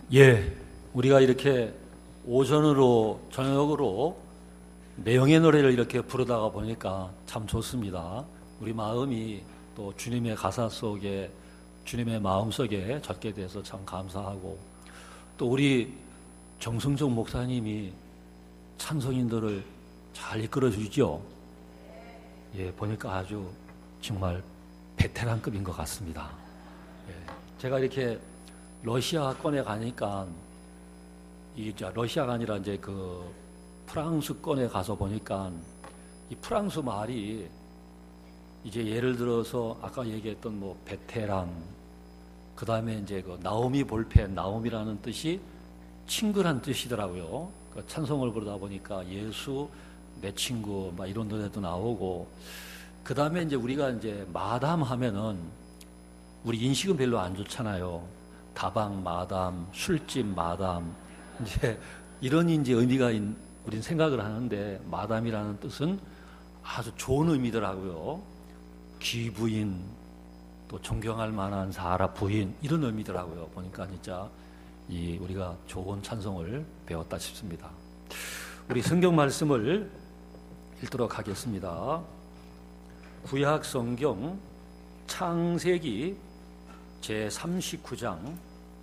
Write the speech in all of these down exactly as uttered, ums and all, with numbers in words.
예, 우리가 이렇게 오전으로 저녁으로 매형의 노래를 이렇게 부르다가 보니까 참 좋습니다. 우리 마음이 또 주님의 가사 속에, 주님의 마음 속에 젖게 돼서 참 감사하고, 또 우리 정승정 목사님이 찬송인들을 잘 이끌어 주죠. 예, 보니까 아주 정말 베테랑급인 것 같습니다. 예, 제가 이렇게 러시아권에 가니까, 이 러시아가 아니라 이제 그 프랑스권에 가서 보니까 이 프랑스 말이 이제 예를 들어서 아까 얘기했던 뭐 베테랑, 그 다음에 이제 그 나오미 볼펜, 나오미라는 뜻이 친구란 뜻이더라고요. 그 찬송을 부르다 보니까 예수 내 친구 막 이런 노래도 나오고, 그 다음에 이제 우리가 이제 마담 하면은 우리 인식은 별로 안 좋잖아요. 다방 마담, 술집 마담, 이제 이런 이제 의미가 우린 생각을 하는데, 마담이라는 뜻은 아주 좋은 의미더라고요. 귀부인, 또 존경할 만한 사라 부인, 이런 의미더라고요. 보니까 진짜 이 우리가 좋은 찬송을 배웠다 싶습니다. 우리 성경 말씀을 읽도록 하겠습니다. 구약 성경 창세기 제삼십구 장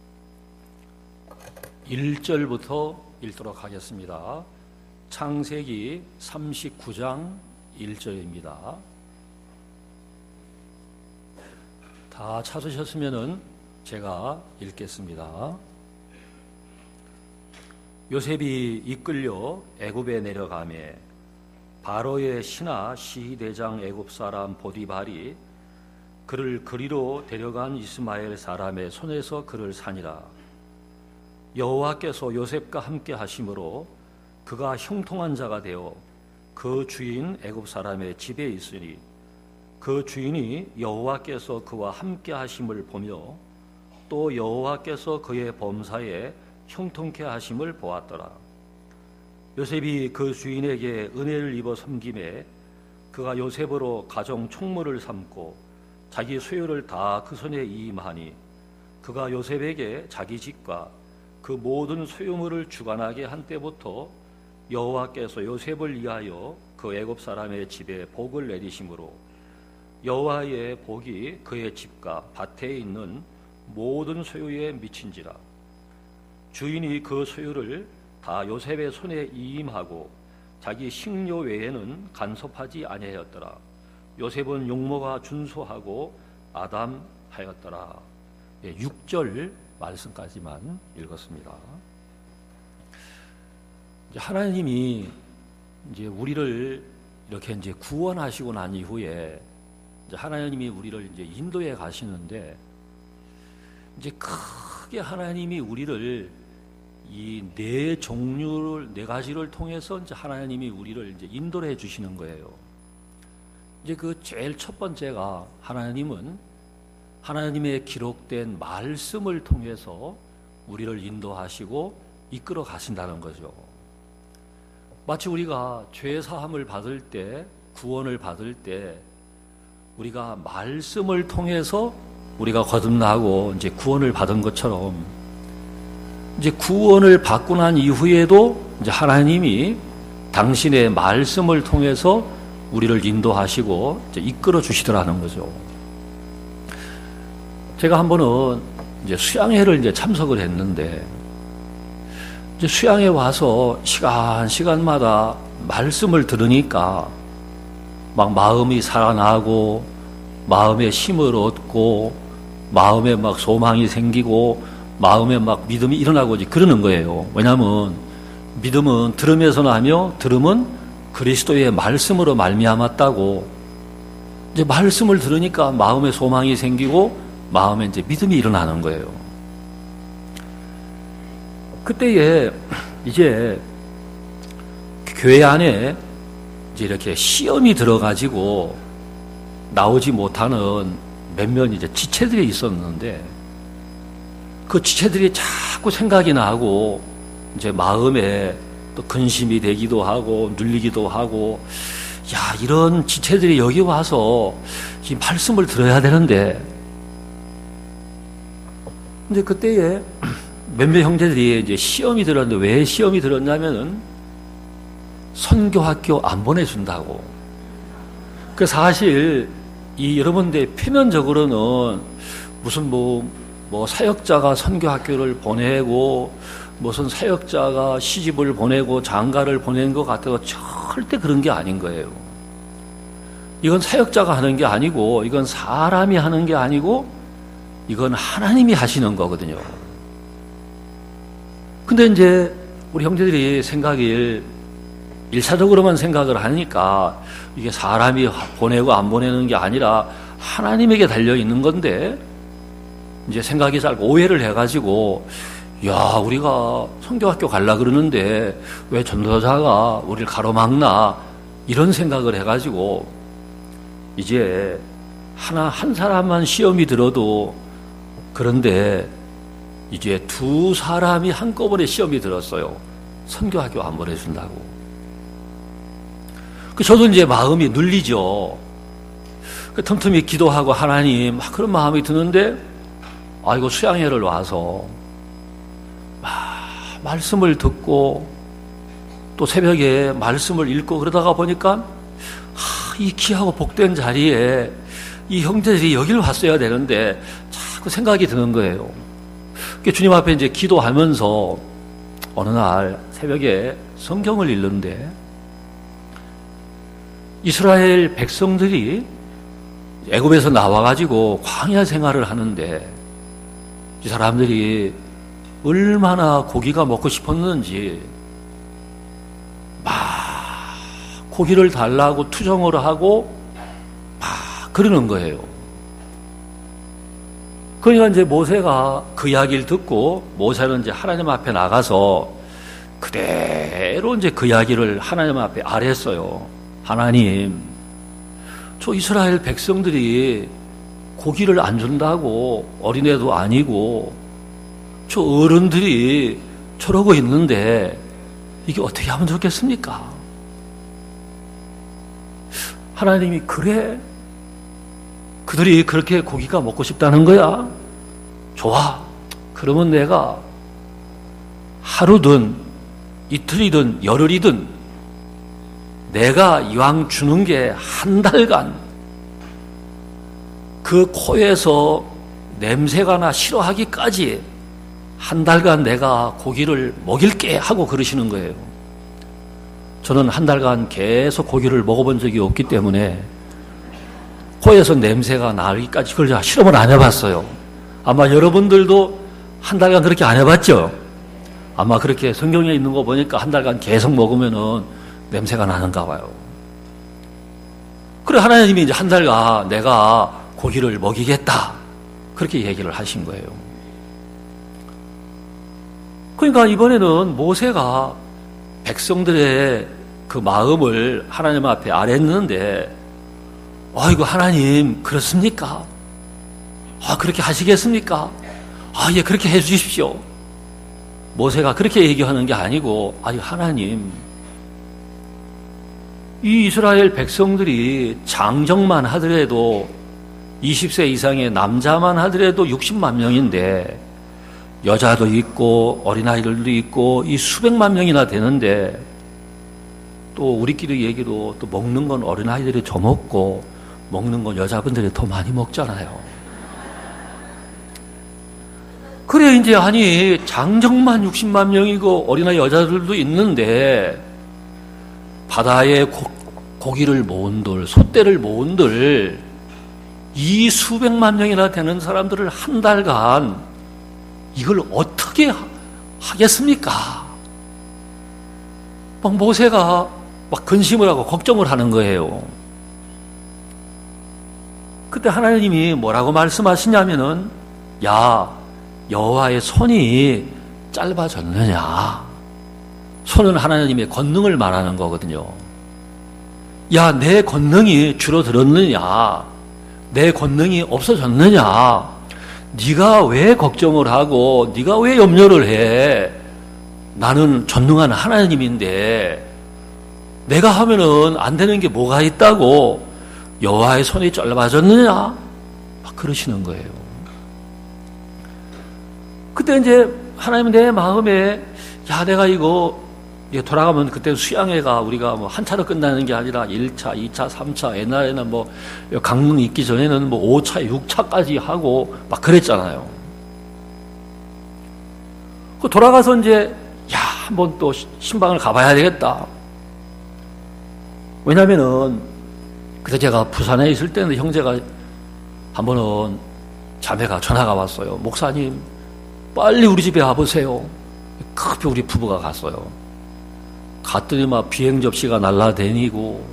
일 절부터 읽도록 하겠습니다. 창세기 삼십구 장 일 절입니다. 다 찾으셨으면은 제가 읽겠습니다. 요셉이 이끌려 애굽에 내려가매 바로의 신하 시대장 애굽 사람 보디발이 그를 그리로 데려간 이스마엘 사람의 손에서 그를 산이라. 여호와께서 요셉과 함께 하심으로 그가 형통한 자가 되어 그 주인 애굽 사람의 집에 있으니, 그 주인이 여호와께서 그와 함께 하심을 보며 또 여호와께서 그의 범사에 형통케 하심을 보았더라. 요셉이 그 주인에게 은혜를 입어 섬김에 그가 요셉으로 가정 총무를 삼고 자기 소유를 다 그 손에 이임하니, 그가 요셉에게 자기 집과 그 모든 소유물을 주관하게 한 때부터 여호와께서 요셉을 위하여 그 애굽 사람의 집에 복을 내리심으로 여호와의 복이 그의 집과 밭에 있는 모든 소유에 미친지라. 주인이 그 소유를 다 요셉의 손에 이임하고 자기 식료 외에는 간섭하지 아니하였더라. 요셉은 용모가 준수하고 아담하였더라. 예, 육 절 말씀까지만 읽었습니다. 이제 하나님이 이제 우리를 이렇게 이제 구원하시고 난 이후에 이제 하나님이 우리를 이제 인도해 가시는데, 이제 크게 하나님이 우리를 이 네 종류를, 네 가지를 통해서 이제 하나님이 우리를 이제 인도를 해 주시는 거예요. 이제 그 제일 첫 번째가, 하나님은 하나님의 기록된 말씀을 통해서 우리를 인도하시고 이끌어 가신다는 거죠. 마치 우리가 죄 사함을 받을 때, 구원을 받을 때 우리가 말씀을 통해서 우리가 거듭나고 이제 구원을 받은 것처럼, 이제 구원을 받고 난 이후에도 이제 하나님이 당신의 말씀을 통해서 우리를 인도하시고 이제 이끌어 주시더라는 거죠. 제가 한 번은 이제 수양회를 이제 참석을 했는데, 이제 수양회 와서 시간 시간마다 말씀을 들으니까 막 마음이 살아나고 마음에 힘을 얻고 마음에 막 소망이 생기고 마음에 막 믿음이 일어나고 이제 그러는 거예요. 왜냐하면 믿음은 들음에서 나며 들음은 그리스도의 말씀으로 말미암았다고. 이제 말씀을 들으니까 마음에 소망이 생기고 마음에 이제 믿음이 일어나는 거예요. 그때에 이제 교회 안에 이제 이렇게 시험이 들어가지고 나오지 못하는 몇몇 이제 지체들이 있었는데, 그 지체들이 자꾸 생각이 나고 이제 마음에 또 근심이 되기도 하고 눌리기도 하고, 야, 이런 지체들이 여기 와서 이 말씀을 들어야 되는데, 근데 그때에 몇몇 형제들이 이제 시험이 들었는데 왜 시험이 들었냐면은 선교학교 안 보내준다고. 그 사실 이 여러분들 표면적으로는 무슨 뭐, 뭐 사역자가 선교학교를 보내고 무슨 사역자가 시집을 보내고 장가를 보내는 것 같아도 절대 그런 게 아닌 거예요. 이건 사역자가 하는 게 아니고 이건 사람이 하는 게 아니고 이건 하나님이 하시는 거거든요. 근데 이제 우리 형제들이 생각을 일차적으로만 생각을 하니까 이게 사람이 보내고 안 보내는 게 아니라 하나님에게 달려 있는 건데 이제 생각이 짧고 오해를 해가지고 야 우리가 선교학교 갈라 그러는데 왜 전도자가 우리를 가로막나 이런 생각을 해가지고 이제 하나 한 사람만 시험이 들어도 그런데 이제 두 사람이 한꺼번에 시험이 들었어요. 선교학교 안 보내준다고. 그 저도 이제 마음이 눌리죠. 그 틈틈이 기도하고 하나님 막 그런 마음이 드는데 아이고 수양회를 와서 막 말씀을 듣고 또 새벽에 말씀을 읽고 그러다가 보니까 하, 이 귀하고 복된 자리에 이 형제들이 여기를 왔어야 되는데 자꾸 생각이 드는 거예요. 주님 앞에 이제 기도하면서 어느 날 새벽에 성경을 읽는데 이스라엘 백성들이 애굽에서 나와가지고 광야 생활을 하는데 이 사람들이 얼마나 고기가 먹고 싶었는지 막 고기를 달라고 투정을 하고 막 그러는 거예요. 그러니까 이제 모세가 그 이야기를 듣고 모세는 이제 하나님 앞에 나가서 그대로 이제 그 이야기를 하나님 앞에 아뢰었어요. 하나님, 저 이스라엘 백성들이 고기를 안 준다고 어린애도 아니고 저 어른들이 저러고 있는데 이게 어떻게 하면 좋겠습니까? 하나님이 그래? 그들이 그렇게 고기가 먹고 싶다는 거야? 좋아. 그러면 내가 하루든 이틀이든 열흘이든 내가 이왕 주는 게 한 달간 그 코에서 냄새가 나 싫어하기까지 한 달간 내가 고기를 먹일게 하고 그러시는 거예요. 저는 한 달간 계속 고기를 먹어본 적이 없기 때문에 코에서 냄새가 나기까지 그걸 제가 실험을 안 해봤어요. 아마 여러분들도 한 달간 그렇게 안 해봤죠? 아마 그렇게 성경에 있는 거 보니까 한 달간 계속 먹으면은 냄새가 나는가 봐요. 그래 하나님이 이제 한 달간 내가 고기를 먹이겠다 그렇게 얘기를 하신 거예요. 그러니까 이번에는 모세가 백성들의 그 마음을 하나님 앞에 아뢰는데 아이고 하나님 그렇습니까? 아 그렇게 하시겠습니까? 아 예 그렇게 해 주십시오. 모세가 그렇게 얘기하는 게 아니고 아이 하나님 이 이스라엘 백성들이 장정만 하더라도 이십 세 이상의 남자만 하더라도 육십만 명인데 여자도 있고 어린아이들도 있고 이 수백만 명이나 되는데 또 우리끼리 얘기도 또 먹는 건 어린아이들이 더 먹고 먹는 건 여자분들이 더 많이 먹잖아요. 그래 이제 아니 장정만 육십만 명이고 어린아이 여자들도 있는데 바다에 고, 고기를 모은들 솥대를 모은들 이 수백만 명이나 되는 사람들을 한 달간 이걸 어떻게 하, 하겠습니까? 막 모세가 막 근심을 하고 걱정을 하는 거예요. 그때 하나님이 뭐라고 말씀하시냐면은 야 여호와의 손이 짧아졌느냐. 손은 하나님의 권능을 말하는 거거든요. 야 내 권능이 줄어들었느냐. 내 권능이 없어졌느냐. 네가 왜 걱정을 하고 네가 왜 염려를 해. 나는 전능한 하나님인데 내가 하면은 안 되는 게 뭐가 있다고 여호와의 손이 짧아졌느냐 막 그러시는 거예요. 그때 이제 하나님은 내 마음에, 야, 내가 이거, 돌아가면 그때 수양회가 우리가 뭐 한 차로 끝나는 게 아니라 일 차, 이 차, 삼 차, 옛날에는 뭐 강릉 있기 전에는 뭐 오 차, 육 차까지 하고 막 그랬잖아요. 그 돌아가서 이제, 야, 한번 또 신방을 가봐야 되겠다. 왜냐면은, 그때 제가 부산에 있을 때는 형제가 한 번은 자매가 전화가 왔어요. 목사님, 빨리 우리 집에 와보세요. 급히 우리 부부가 갔어요. 갔더니 막 비행 접시가 날라다니고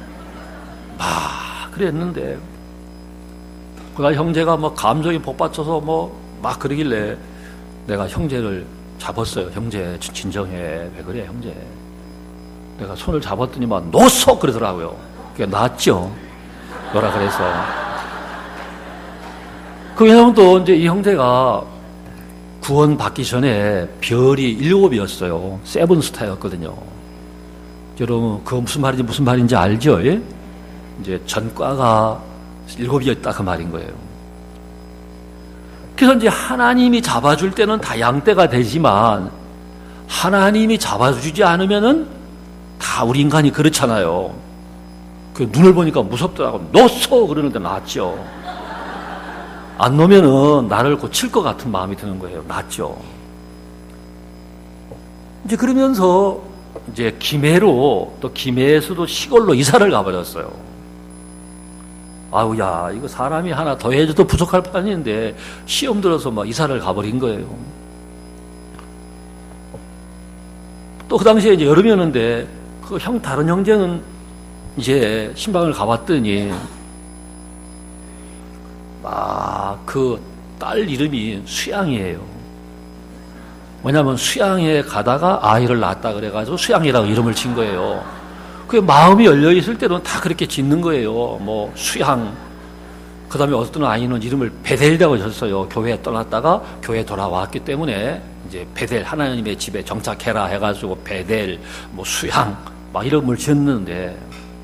막 그랬는데, 그가 형제가 뭐 감정이 복받쳐서 뭐 막 그러길래 내가 형제를 잡았어요. 형제 진정해. 왜 그래 형제. 내가 손을 잡았더니 막 노소 그러더라고요. 그게 낫죠. 뭐라 그래서. 그 왜냐면 또 이제 이 형제가 구원 받기 전에 별이 일곱이었어요. 세븐스타였거든요. 여러분, 그거 무슨 말인지 무슨 말인지 알죠? 예? 이제 전과가 일곱이었다 그 말인 거예요. 그래서 이제 하나님이 잡아줄 때는 다 양떼가 되지만 하나님이 잡아주지 않으면은 다 우리 인간이 그렇잖아요. 그 눈을 보니까 무섭더라고. 놓소! 그러는데 낫죠. 안 놓으면은 나를 고칠 것 같은 마음이 드는 거예요. 낫죠. 이제 그러면서 이제 김해로, 또 김해에서도 시골로 이사를 가버렸어요. 아우, 야, 이거 사람이 하나 더 해줘도 부족할 판인데 시험 들어서 막 이사를 가버린 거예요. 또 그 당시에 이제 여름이었는데 그 형, 다른 형제는 이제 신방을 가봤더니 막 그 딸 이름이 수양이에요. 왜냐하면 수양에 가다가 아이를 낳았다 그래가지고 수양이라고 이름을 진 거예요. 그 마음이 열려 있을 때는 다 그렇게 짓는 거예요. 뭐 수양. 그 다음에 어떤 아이는 이름을 베델이라고 졌어요. 교회에 떠났다가 교회에 돌아왔기 때문에 이제 베델, 하나님의 집에 정착해라 해가지고 베델, 뭐 수양 막 이름을 지었는데,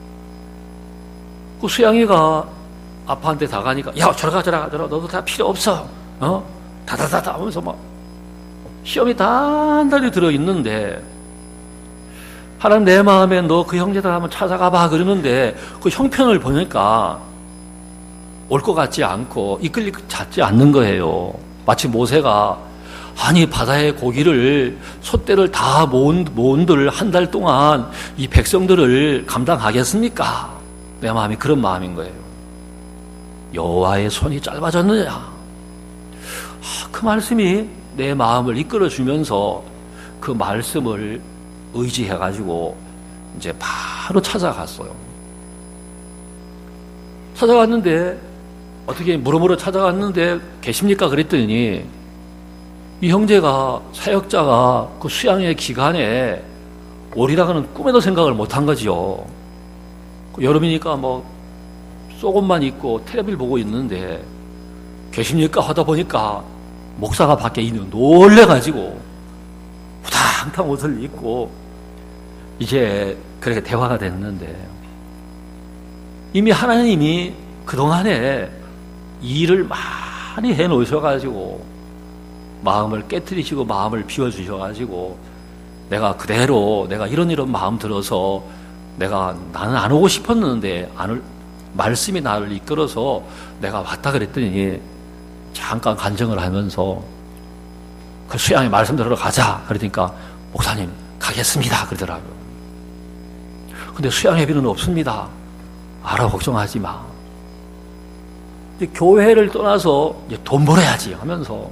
그 수양이가 아빠한테 다 가니까, 야, 저리 가, 저리 가, 저리 가, 너도 다 필요 없어. 어? 다다다다 하면서 막 시험이 단단히 들어있는데, 하나님 내 마음에 너 그 형제들 한번 찾아가봐 그러는데 그 형편을 보니까 올 것 같지 않고 이끌릴 것 같지 않는 거예요. 마치 모세가, 아니 바다의 고기를 솥대를 다 모은, 모은들 한 달 동안 이 백성들을 감당하겠습니까? 내 마음이 그런 마음인 거예요. 여호와의 손이 짧아졌느냐? 아, 그 말씀이 내 마음을 이끌어주면서 그 말씀을 의지해가지고 이제 바로 찾아갔어요. 찾아갔는데 어떻게 물어물어 찾아갔는데 계십니까? 그랬더니 이 형제가, 사역자가 그 수양의 기간에 오리라고는 꿈에도 생각을 못한 거지요. 여름이니까 뭐 속옷만 입고 텔레비를 보고 있는데 계십니까? 하다 보니까 목사가 밖에 있는 놀래가지고 후당탕 옷을 입고 이제 그렇게 대화가 됐는데, 이미 하나님이 그동안에 일을 많이 해 놓으셔가지고 마음을 깨트리시고 마음을 비워주셔가지고 내가 그대로 내가 이런 이런 마음 들어서 내가 나는 안 오고 싶었는데 안 올, 말씀이 나를 이끌어서 내가 왔다 그랬더니 잠깐 간증을 하면서 그 수양의 말씀 들으러 가자 그러니까 목사님 가겠습니다 그러더라고요. 근데 수양회비는 없습니다. 알아, 걱정하지 마. 이제 교회를 떠나서 이제 돈 벌어야지 하면서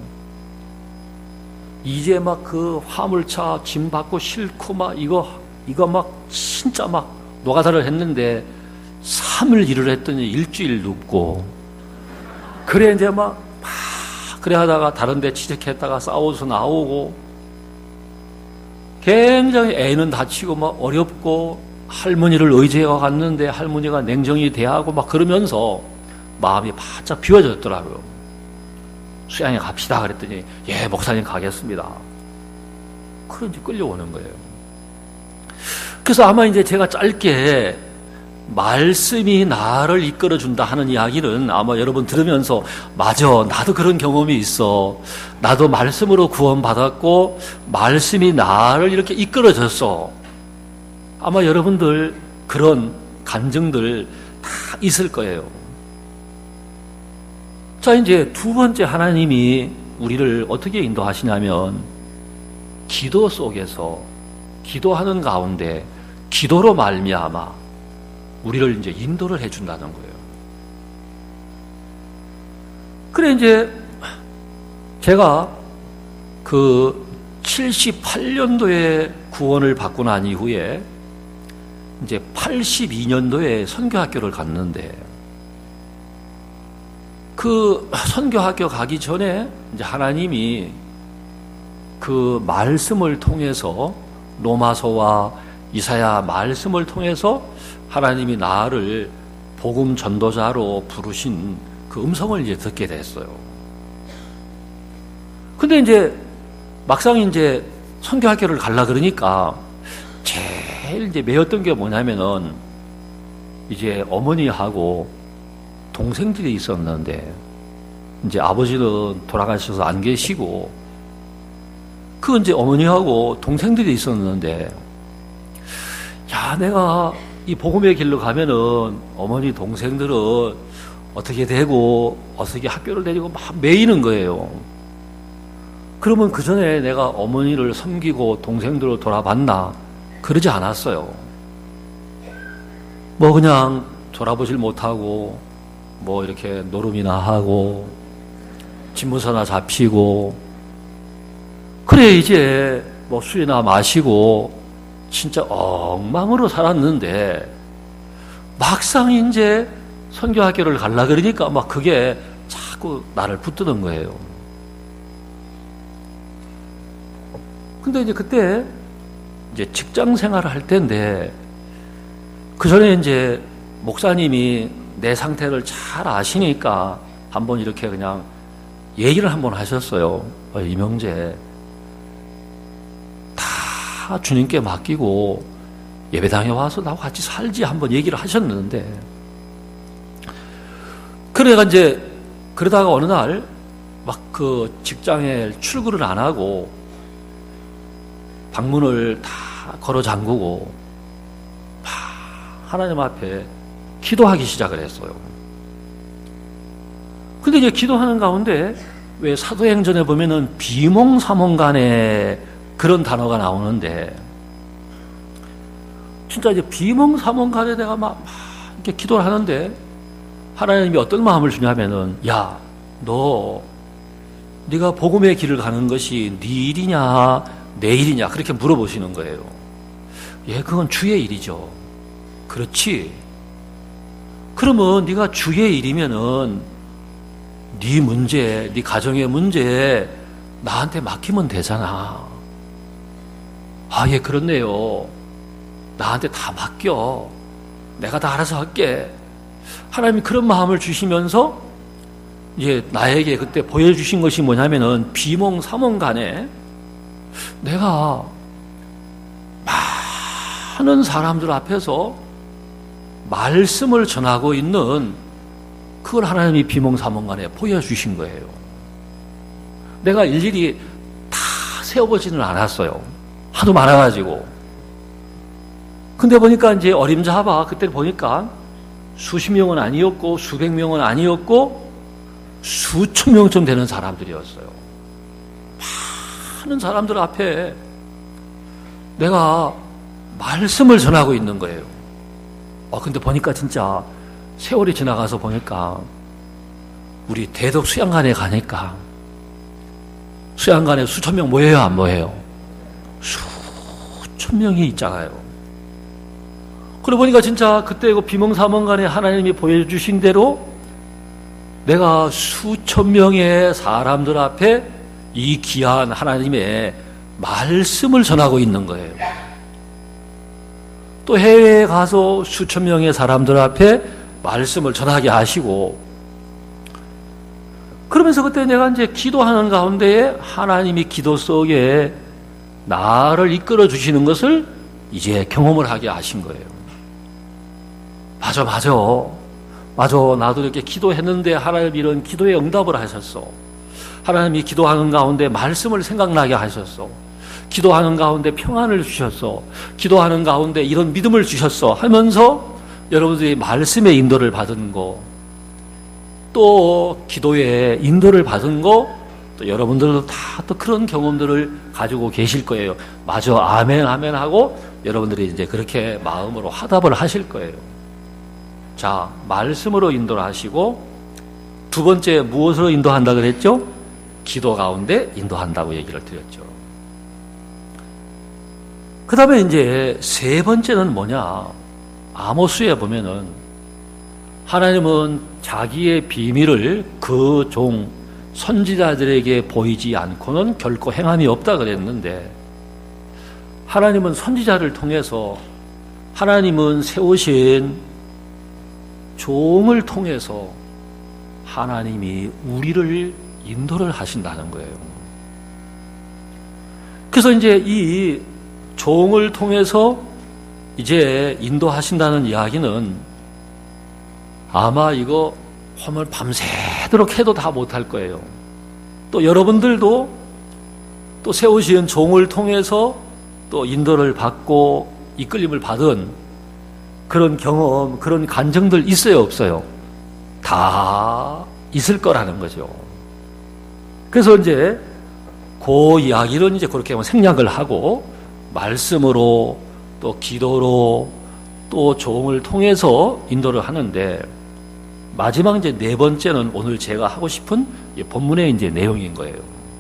이제 막 그 화물차 짐 받고 싣고 막 이거 이거 막 진짜 막 노가다를 했는데 삼 일 일을 했더니 일주일 눕고, 그래 이제 막, 막 그래 하다가 다른 데 취직했다가 싸워서 나오고 굉장히 애는 다치고 막 어렵고 할머니를 의지해 갔는데 할머니가 냉정히 대하고 막 그러면서 마음이 바짝 비워졌더라고요. 수양에 갑시다 그랬더니 예 목사님 가겠습니다. 그런지 끌려오는 거예요. 그래서 아마 이제 제가 짧게 말씀이 나를 이끌어준다 하는 이야기는 아마 여러분 들으면서 맞아, 나도 그런 경험이 있어. 나도 말씀으로 구원받았고 말씀이 나를 이렇게 이끌어줬어. 아마 여러분들 그런 간증들 다 있을 거예요. 자, 이제 두 번째 하나님이 우리를 어떻게 인도하시냐면 기도 속에서 기도하는 가운데 기도로 말미암아 우리를 이제 인도를 해준다는 거예요. 그래, 이제 제가 그 칠십팔 년도에 구원을 받고 난 이후에 이제 팔십이 년도에 선교학교를 갔는데 그 선교학교 가기 전에 이제 하나님이 그 말씀을 통해서 로마서와 이사야 말씀을 통해서 하나님이 나를 복음 전도자로 부르신 그 음성을 이제 듣게 됐어요. 근데 이제 막상 이제 선교학교를 가려 그러니까 제일 이제 매였던 게 뭐냐면은 이제 어머니하고 동생들이 있었는데 이제 아버지는 돌아가셔서 안 계시고 그 이제 어머니하고 동생들이 있었는데 야, 내가 이 복음의 길로 가면은 어머니 동생들은 어떻게 되고 어떻게 학교를 다니고 막 매이는 거예요. 그러면 그 전에 내가 어머니를 섬기고 동생들을 돌아봤나? 그러지 않았어요. 뭐 그냥 돌아보질 못하고 뭐 이렇게 노름이나 하고 집무서나 잡히고 그래 이제 뭐 술이나 마시고 진짜 엉망으로 살았는데 막상 이제 선교학교를 가려 그러니까 막 그게 자꾸 나를 붙드는 거예요. 근데 이제 그때 이제 직장 생활을 할 때인데 그 전에 이제 목사님이 내 상태를 잘 아시니까 한번 이렇게 그냥 얘기를 한번 하셨어요. 어, 이명재 다 주님께 맡기고 예배당에 와서 나하고 같이 살지 한번 얘기를 하셨는데 그래가 이제 그러다가 어느 날 막 그 직장에 출근을 안 하고 방문을 다 걸어 잠그고 하나님 앞에 기도하기 시작을 했어요. 근데 이제 기도하는 가운데 왜 사도행전에 보면은 비몽사몽간에 그런 단어가 나오는데 진짜 이제 비몽사몽간에 내가 막, 막 이렇게 기도를 하는데 하나님이 어떤 마음을 주냐면은 야, 너 네가 복음의 길을 가는 것이 네 일이냐 내 일이냐 그렇게 물어보시는 거예요. 예, 그건 주의 일이죠. 그렇지. 그러면 네가 주의 일이면은 네 문제, 네 가정의 문제 나한테 맡기면 되잖아. 아, 예, 그렇네요. 나한테 다 맡겨. 내가 다 알아서 할게. 하나님이 그런 마음을 주시면서 이제 나에게 그때 보여주신 것이 뭐냐면은 비몽사몽간에 내가 많은 사람들 앞에서 말씀을 전하고 있는 그걸 하나님이 비몽사몽간에 보여주신 거예요. 내가 일일이 다 세워보지는 않았어요. 하도 많아가지고. 근데 보니까 이제 어림잡아 그때 보니까 수십 명은 아니었고 수백 명은 아니었고 수천 명쯤 되는 사람들이었어요. 많은 사람들 앞에 내가 말씀을 전하고 있는 거예요. 어, 근데 보니까 진짜 세월이 지나가서 보니까 우리 대덕 수양관에 가니까 수양관에 수천 명 모여요, 안 모여요? 수천 명이 있잖아요. 그러고 보니까 진짜 그때 그 비몽사몽간에 하나님이 보여주신 대로 내가 수천 명의 사람들 앞에 이 귀한 하나님의 말씀을 전하고 있는 거예요. 또 해외에 가서 수천 명의 사람들 앞에 말씀을 전하게 하시고 그러면서 그때 내가 이제 기도하는 가운데에 하나님이 기도 속에 나를 이끌어 주시는 것을 이제 경험을 하게 하신 거예요. 맞아, 맞아. 맞아. 나도 이렇게 기도했는데 하나님 이런 기도에 응답을 하셨어. 하나님이 기도하는 가운데 말씀을 생각나게 하셨어. 기도하는 가운데 평안을 주셨어. 기도하는 가운데 이런 믿음을 주셨어. 하면서 여러분들이 말씀의 인도를 받은 거, 또 기도의 인도를 받은 거, 또 여러분들도 다 또 그런 경험들을 가지고 계실 거예요. 맞아, 아멘, 아멘 하고 여러분들이 이제 그렇게 마음으로 화답을 하실 거예요. 자, 말씀으로 인도를 하시고, 두 번째 무엇으로 인도한다 그랬죠? 기도 가운데 인도한다고 얘기를 드렸죠. 그 다음에 이제 세 번째는 뭐냐? 아모스에 보면은 하나님은 자기의 비밀을 그 종 선지자들에게 보이지 않고는 결코 행함이 없다 그랬는데, 하나님은 선지자를 통해서, 하나님은 세우신 종을 통해서 하나님이 우리를 인도를 하신다는 거예요. 그래서 이제 이 종을 통해서 이제 인도하신다는 이야기는 아마 이거 험을 밤새도록 해도 다 못할 거예요. 또 여러분들도 또 세우신 종을 통해서 또 인도를 받고 이끌림을 받은 그런 경험, 그런 간증들 있어요, 없어요? 다 있을 거라는 거죠. 그래서 이제 그 이야기는 이제 그렇게 생략을 하고 말씀으로 또 기도로 또 종을 통해서 인도를 하는데, 마지막 이제 네 번째는 오늘 제가 하고 싶은 본문의 이제 내용인 거예요.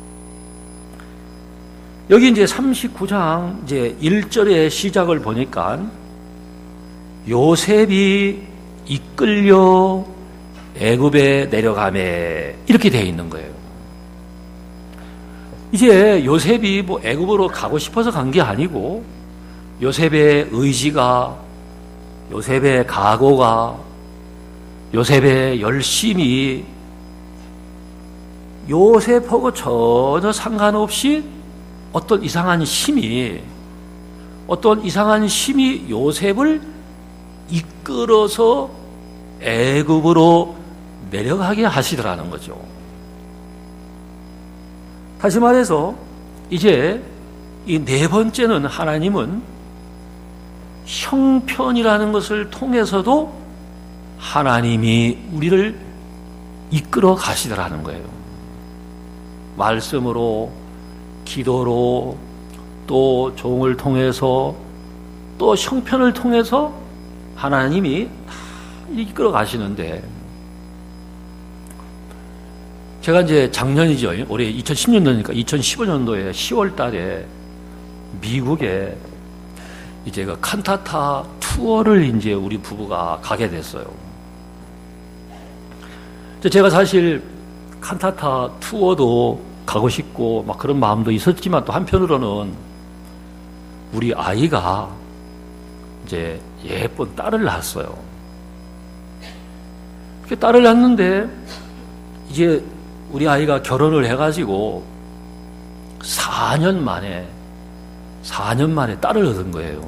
여기 이제 삼십구 장 이제 일 절의 시작을 보니까 요셉이 이끌려 애굽에 내려가매 이렇게 되어 있는 거예요. 이제 요셉이 뭐 애굽으로 가고 싶어서 간 게 아니고, 요셉의 의지가, 요셉의 각오가, 요셉의 열심이 요셉하고 전혀 상관없이 어떤 이상한 힘이, 어떤 이상한 힘이 요셉을 이끌어서 애굽으로 내려가게 하시더라는 거죠. 다시 말해서 이제 이 네 번째는 하나님은 형편이라는 것을 통해서도 하나님이 우리를 이끌어 가시더라는 거예요. 말씀으로, 기도로, 또 종을 통해서, 또 형편을 통해서 하나님이 다 이끌어 가시는데, 제가 이제 작년이죠. 올해 이천십 년도니까 이천십오 년도에 시월 달에 미국에 이제 그 칸타타 투어를 이제 우리 부부가 가게 됐어요. 제가 사실 칸타타 투어도 가고 싶고 막 그런 마음도 있었지만, 또 한편으로는 우리 아이가 이제 예쁜 딸을 낳았어요. 딸을 낳았는데 이제 우리 아이가 결혼을 해가지고 사 년 만에 사 년 만에 딸을 얻은 거예요.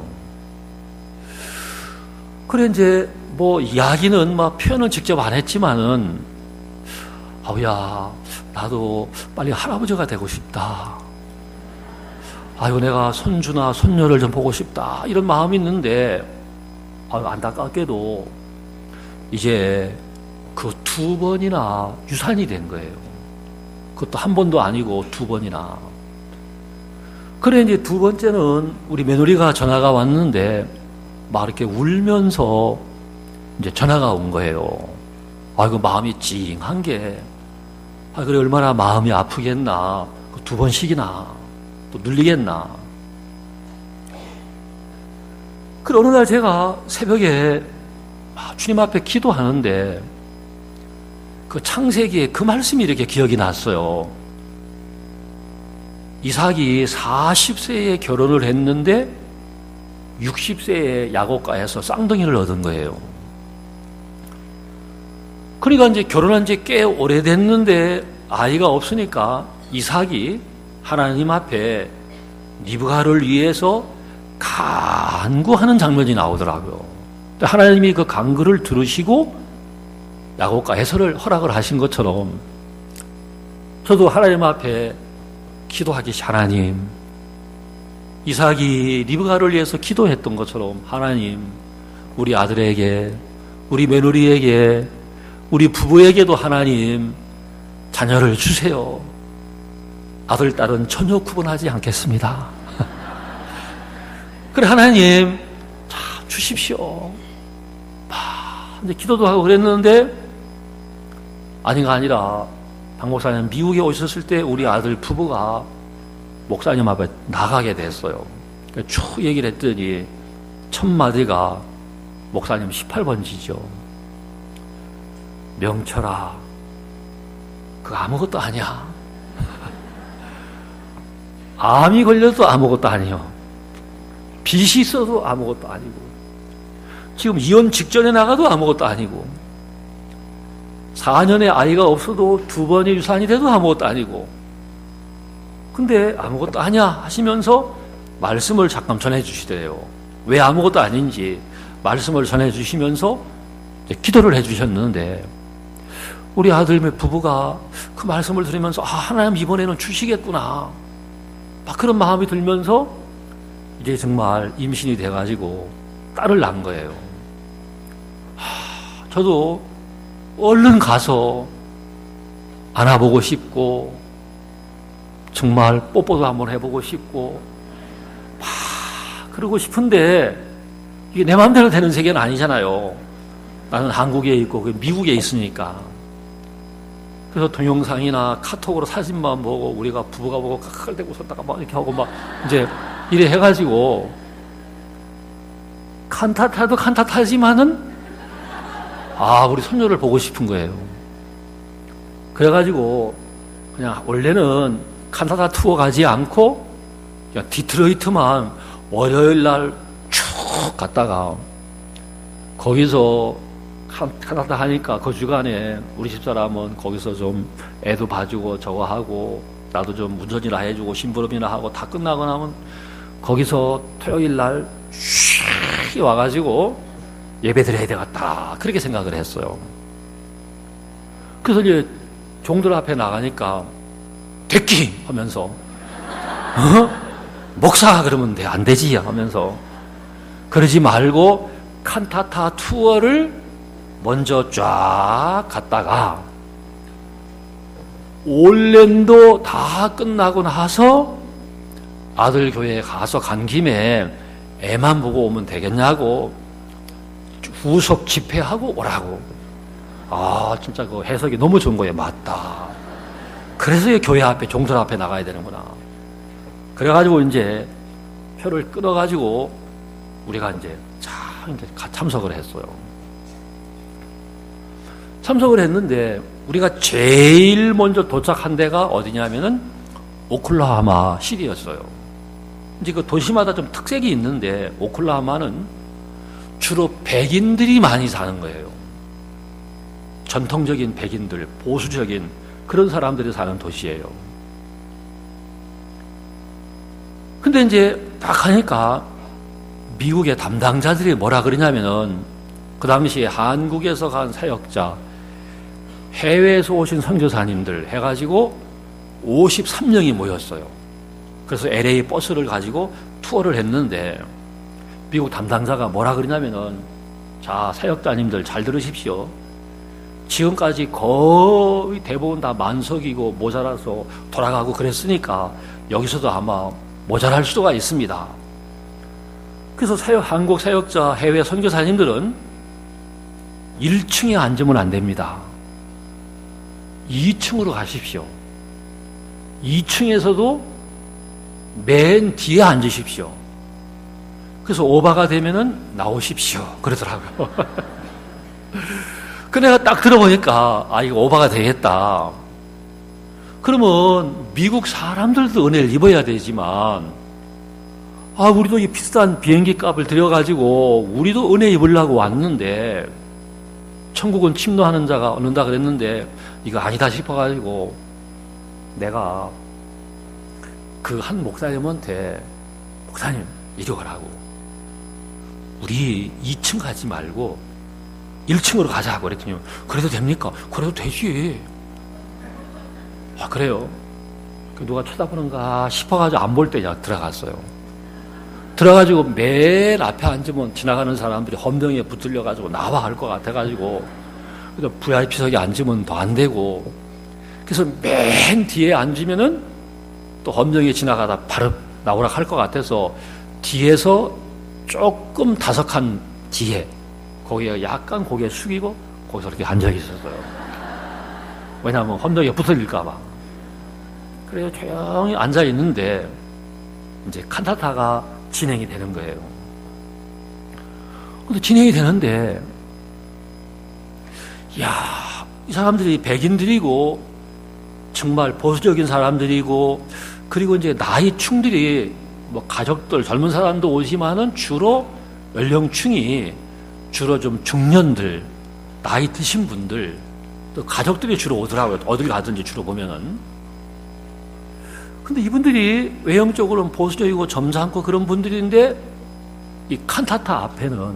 그래 이제 뭐 이야기는 막 표현은 직접 안 했지만은, 아우야, 나도 빨리 할아버지가 되고 싶다. 아유, 내가 손주나 손녀를 좀 보고 싶다. 이런 마음이 있는데, 아유, 안타깝게도 이제 그 두 번이나 유산이 된 거예요. 그것도 한 번도 아니고 두 번이나. 그래 이제 두 번째는 우리 며느리가 전화가 왔는데 막 이렇게 울면서 이제 전화가 온 거예요. 아이고, 마음이 찡한 게, 아, 그래, 얼마나 마음이 아프겠나. 두 번씩이나 또 눌리겠나. 그래, 어느 날 제가 새벽에 주님 앞에 기도하는데 그 창세기에 그 말씀이 이렇게 기억이 났어요. 이삭이 사십 세에 결혼을 했는데 육십 세에 야곱과에서 쌍둥이를 얻은 거예요. 그러니까 이제 결혼한 지 꽤 오래됐는데 아이가 없으니까 이삭이 하나님 앞에 리브가를 위해서 간구하는 장면이 나오더라고요. 하나님이 그 간구를 들으시고 야곱과 에서를 허락을 하신 것처럼 저도 하나님 앞에 기도하기 하나님, 이삭이 리브가를 위해서 기도했던 것처럼 하나님, 우리 아들에게, 우리 며느리에게, 우리 부부에게도 하나님 자녀를 주세요. 아들, 딸은 전혀 구분하지 않겠습니다. 그래 하나님 자 주십시오. 막 이제 기도도 하고 그랬는데 아니가 아니라 박 목사님 미국에 오셨을 때 우리 아들 부부가 목사님 앞에 나가게 됐어요. 쭉 얘기를 했더니 첫 마디가 목사님 십팔 번지죠. 명철아, 그거 아무것도 아니야. 암이 걸려도 아무것도 아니요. 빚이 있어도 아무것도 아니고, 지금 이혼 직전에 나가도 아무것도 아니고, 사 년에 아이가 없어도 두 번의 유산이 돼도 아무것도 아니고, 근데 아무것도 아니야 하시면서 말씀을 잠깐 전해주시더래요. 왜 아무것도 아닌지 말씀을 전해주시면서 기도를 해주셨는데, 우리 아들의 부부가 그 말씀을 들으면서 아 하나님 이번에는 주시겠구나 막 그런 마음이 들면서 이제 정말 임신이 돼가지고 딸을 낳은 거예요. 하, 저도 얼른 가서 안아보고 싶고 정말 뽀뽀도 한번 해보고 싶고 막 그러고 싶은데 이게 내 마음대로 되는 세계는 아니잖아요. 나는 한국에 있고 미국에 있으니까. 그래서 동영상이나 카톡으로 사진만 보고 우리가 부부가 보고 칼대고 섰다가 막 이렇게 하고 막 이제 이래 해가지고 칸타 타도 칸타 타지만은 아 우리 손녀를 보고 싶은 거예요. 그래가지고 그냥 원래는 칸타타 투어 가지 않고 그냥 디트로이트만 월요일 날 쭉 갔다가 거기서 칸타타 하니까 그 주간에 우리 집사람은 거기서 좀 애도 봐주고 저거 하고 나도 좀 운전이나 해주고 심부름이나 하고 다 끝나고 나면 거기서 토요일 날 쉬 와가지고 예배 드려야 되겠다 그렇게 생각을 했어요. 그래서 이제 종들 앞에 나가니까 됐기 하면서 어? 목사 그러면 돼 안 되지 하면서 그러지 말고 칸타타 투어를 먼저 쫙 갔다가 올랜도 다 끝나고 나서 아들 교회에 가서 간 김에 애만 보고 오면 되겠냐고 후속 집회하고 오라고. 아 진짜 그 해석이 너무 좋은 거예요. 맞다. 그래서 교회 앞에 종들 앞에 나가야 되는구나. 그래가지고 이제 표를 끊어가지고 우리가 이제 참 이제 참석을 했어요. 참석을 했는데 우리가 제일 먼저 도착한 데가 어디냐면은 오클라호마 시리였어요. 이제 그 도시마다 좀 특색이 있는데 오클라호마는 주로 백인들이 많이 사는 거예요. 전통적인 백인들, 보수적인 그런 사람들이 사는 도시예요. 근데 이제 딱 하니까 미국의 담당자들이 뭐라 그러냐면은 그 당시에 한국에서 간 사역자 해외에서 오신 선교사님들 해가지고 오십삼 명이 모였어요. 그래서 엘에이 버스를 가지고 투어를 했는데 미국 담당자가 뭐라 그러냐면은 자 사역자님들 잘 들으십시오. 지금까지 거의 대부분 다 만석이고 모자라서 돌아가고 그랬으니까 여기서도 아마 모자랄 수가 있습니다. 그래서 사역, 한국 사역자 해외 선교사님들은 일 층에 앉으면 안 됩니다. 이 층으로 가십시오. 이 층에서도 맨 뒤에 앉으십시오. 그래서 오바가 되면은 나오십시오. 그러더라고요. 그 내가 딱 들어보니까 아 이거 오바가 되겠다. 그러면 미국 사람들도 은혜를 입어야 되지만 아 우리도 이 비싼 비행기 값을 들여가지고 우리도 은혜 입으려고 왔는데 천국은 침노하는 자가 얻는다 그랬는데 이거 아니다 싶어가지고 내가 그 한 목사님한테 목사님 이리 오라고 우리 이 층 가지 말고 일 층으로 가자고 그랬더니 그래도 됩니까? 그래도 되지. 아, 그래요? 누가 쳐다보는가 싶어가지고 안 볼 때 그냥 들어갔어요. 들어가지고 맨 앞에 앉으면 지나가는 사람들이 헌병에 붙들려가지고 나와 할 것 같아가지고 브이아이피석에 앉으면 더 안 되고, 그래서 맨 뒤에 앉으면은 또 헌병에 지나가다 바로 나오라 할 것 같아서 뒤에서 조금 다섯 칸 뒤에 거기에 약간 고개 숙이고 거기서 이렇게 앉아 있었어요. 왜냐하면 헌병에 붙어질까봐. 그래서 조용히 앉아 있는데 이제 칸타타가 진행이 되는 거예요. 근데 진행이 되는데, 야, 이 사람들이 백인들이고 정말 보수적인 사람들이고, 그리고 이제 나이층들이 뭐 가족들 젊은 사람도 오지만은 주로 연령층이 주로 좀 중년들, 나이 드신 분들, 또 가족들이 주로 오더라고요. 어딜 가든지 주로 보면은. 근데 이분들이 외형적으로는 보수적이고 점잖고 그런 분들인데, 이 칸타타 앞에는,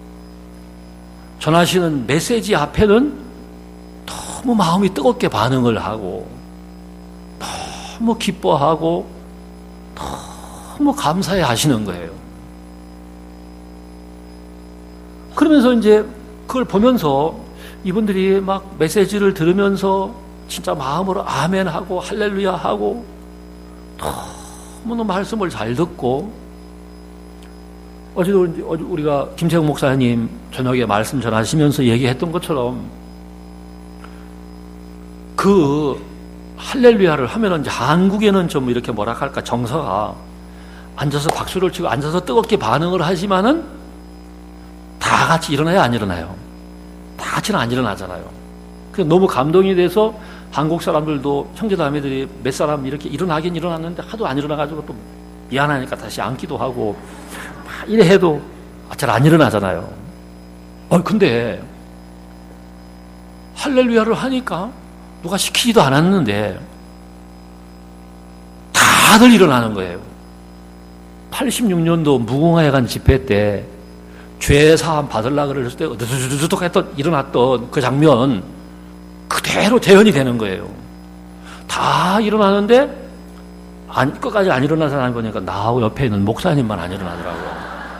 전하시는 메시지 앞에는 너무 마음이 뜨겁게 반응을 하고, 너무 기뻐하고, 너무 감사해 하시는 거예요. 그러면서 이제 그걸 보면서 이분들이 막 메시지를 들으면서 진짜 마음으로 아멘 하고 할렐루야 하고 너무너무 말씀을 잘 듣고, 어제도 우리가 김태형 목사님 저녁에 말씀 전하시면서 얘기했던 것처럼 그 할렐루야를 하면은 이제 한국에는 좀 이렇게 뭐라 할까, 정서가 앉아서 박수를 치고 앉아서 뜨겁게 반응을 하지만은 다 같이 일어나요, 안 일어나요? 다 같이는 안 일어나잖아요. 그래서 너무 감동이 돼서 한국 사람들도 형제자매들이 몇 사람 이렇게 일어나긴 일어났는데 하도 안 일어나가지고 또 미안하니까 다시 앉기도 하고 막 이래 해도 잘 안 일어나잖아요. 어, 근데 할렐루야를 하니까 누가 시키지도 않았는데 다들 일어나는 거예요. 팔십육 년도 무궁화회관 집회 때 죄사함 받으려고 그랬을 때 으드드드득 했던 일어났던 그 장면 그대로 재현이 되는 거예요. 다 일어나는데 안, 끝까지 안 일어난 사람이 보니까 나하고 옆에 있는 목사님만 안 일어나더라고요.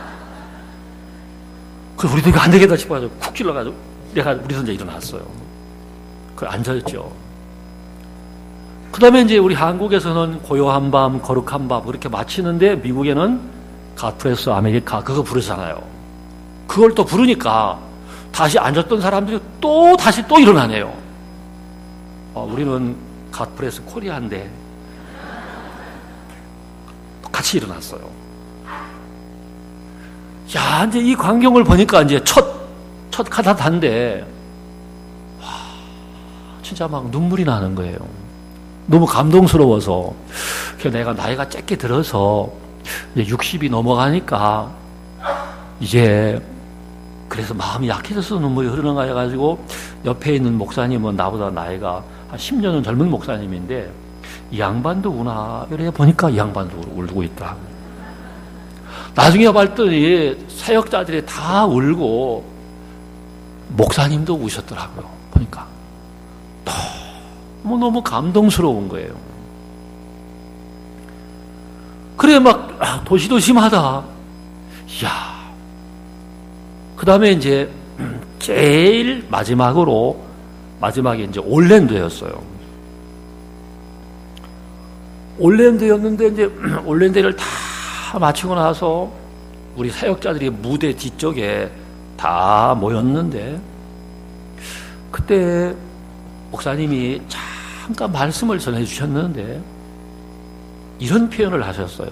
그래서 우리도 이거 안 되겠다 싶어가지고 쿡 찔러가지고 내가 우리도 이제 일어났어요. 그 앉아있죠. 그 다음에 이제 우리 한국에서는 고요한 밤, 거룩한 밤 그렇게 마치는데 미국에는 갓프레스 아메리카 그거 부르잖아요. 그걸 또 부르니까 다시 앉았던 사람들이 또 다시 또 일어나네요. 어, 우리는 갓프레스 코리아인데 같이 일어났어요. 야, 이제 이 광경을 보니까 이제 첫, 첫 카타타인데, 와, 진짜 막 눈물이 나는 거예요. 너무 감동스러워서. 그래서 내가 나이가 짧게 들어서 이제 육십이 넘어가니까 이제 그래서 마음이 약해져서 눈물이 흐르는가 해가지고 옆에 있는 목사님은 나보다 나이가 한 십 년은 젊은 목사님인데 이 양반도 우나 이래 보니까 이 양반도 울고 있다. 나중에 봤더니 사역자들이 다 울고 목사님도 우셨더라고요. 보니까 너무 너무 감동스러운 거예요. 그래 막 도시도시마다 이야. 그 다음에 이제 제일 마지막으로 마지막에 이제 올랜도였어요. 올랜도였는데 이제 올랜도를 다 마치고 나서 우리 사역자들이 무대 뒤쪽에 다 모였는데 그때 목사님이 잠깐 말씀을 전해 주셨는데 이런 표현을 하셨어요.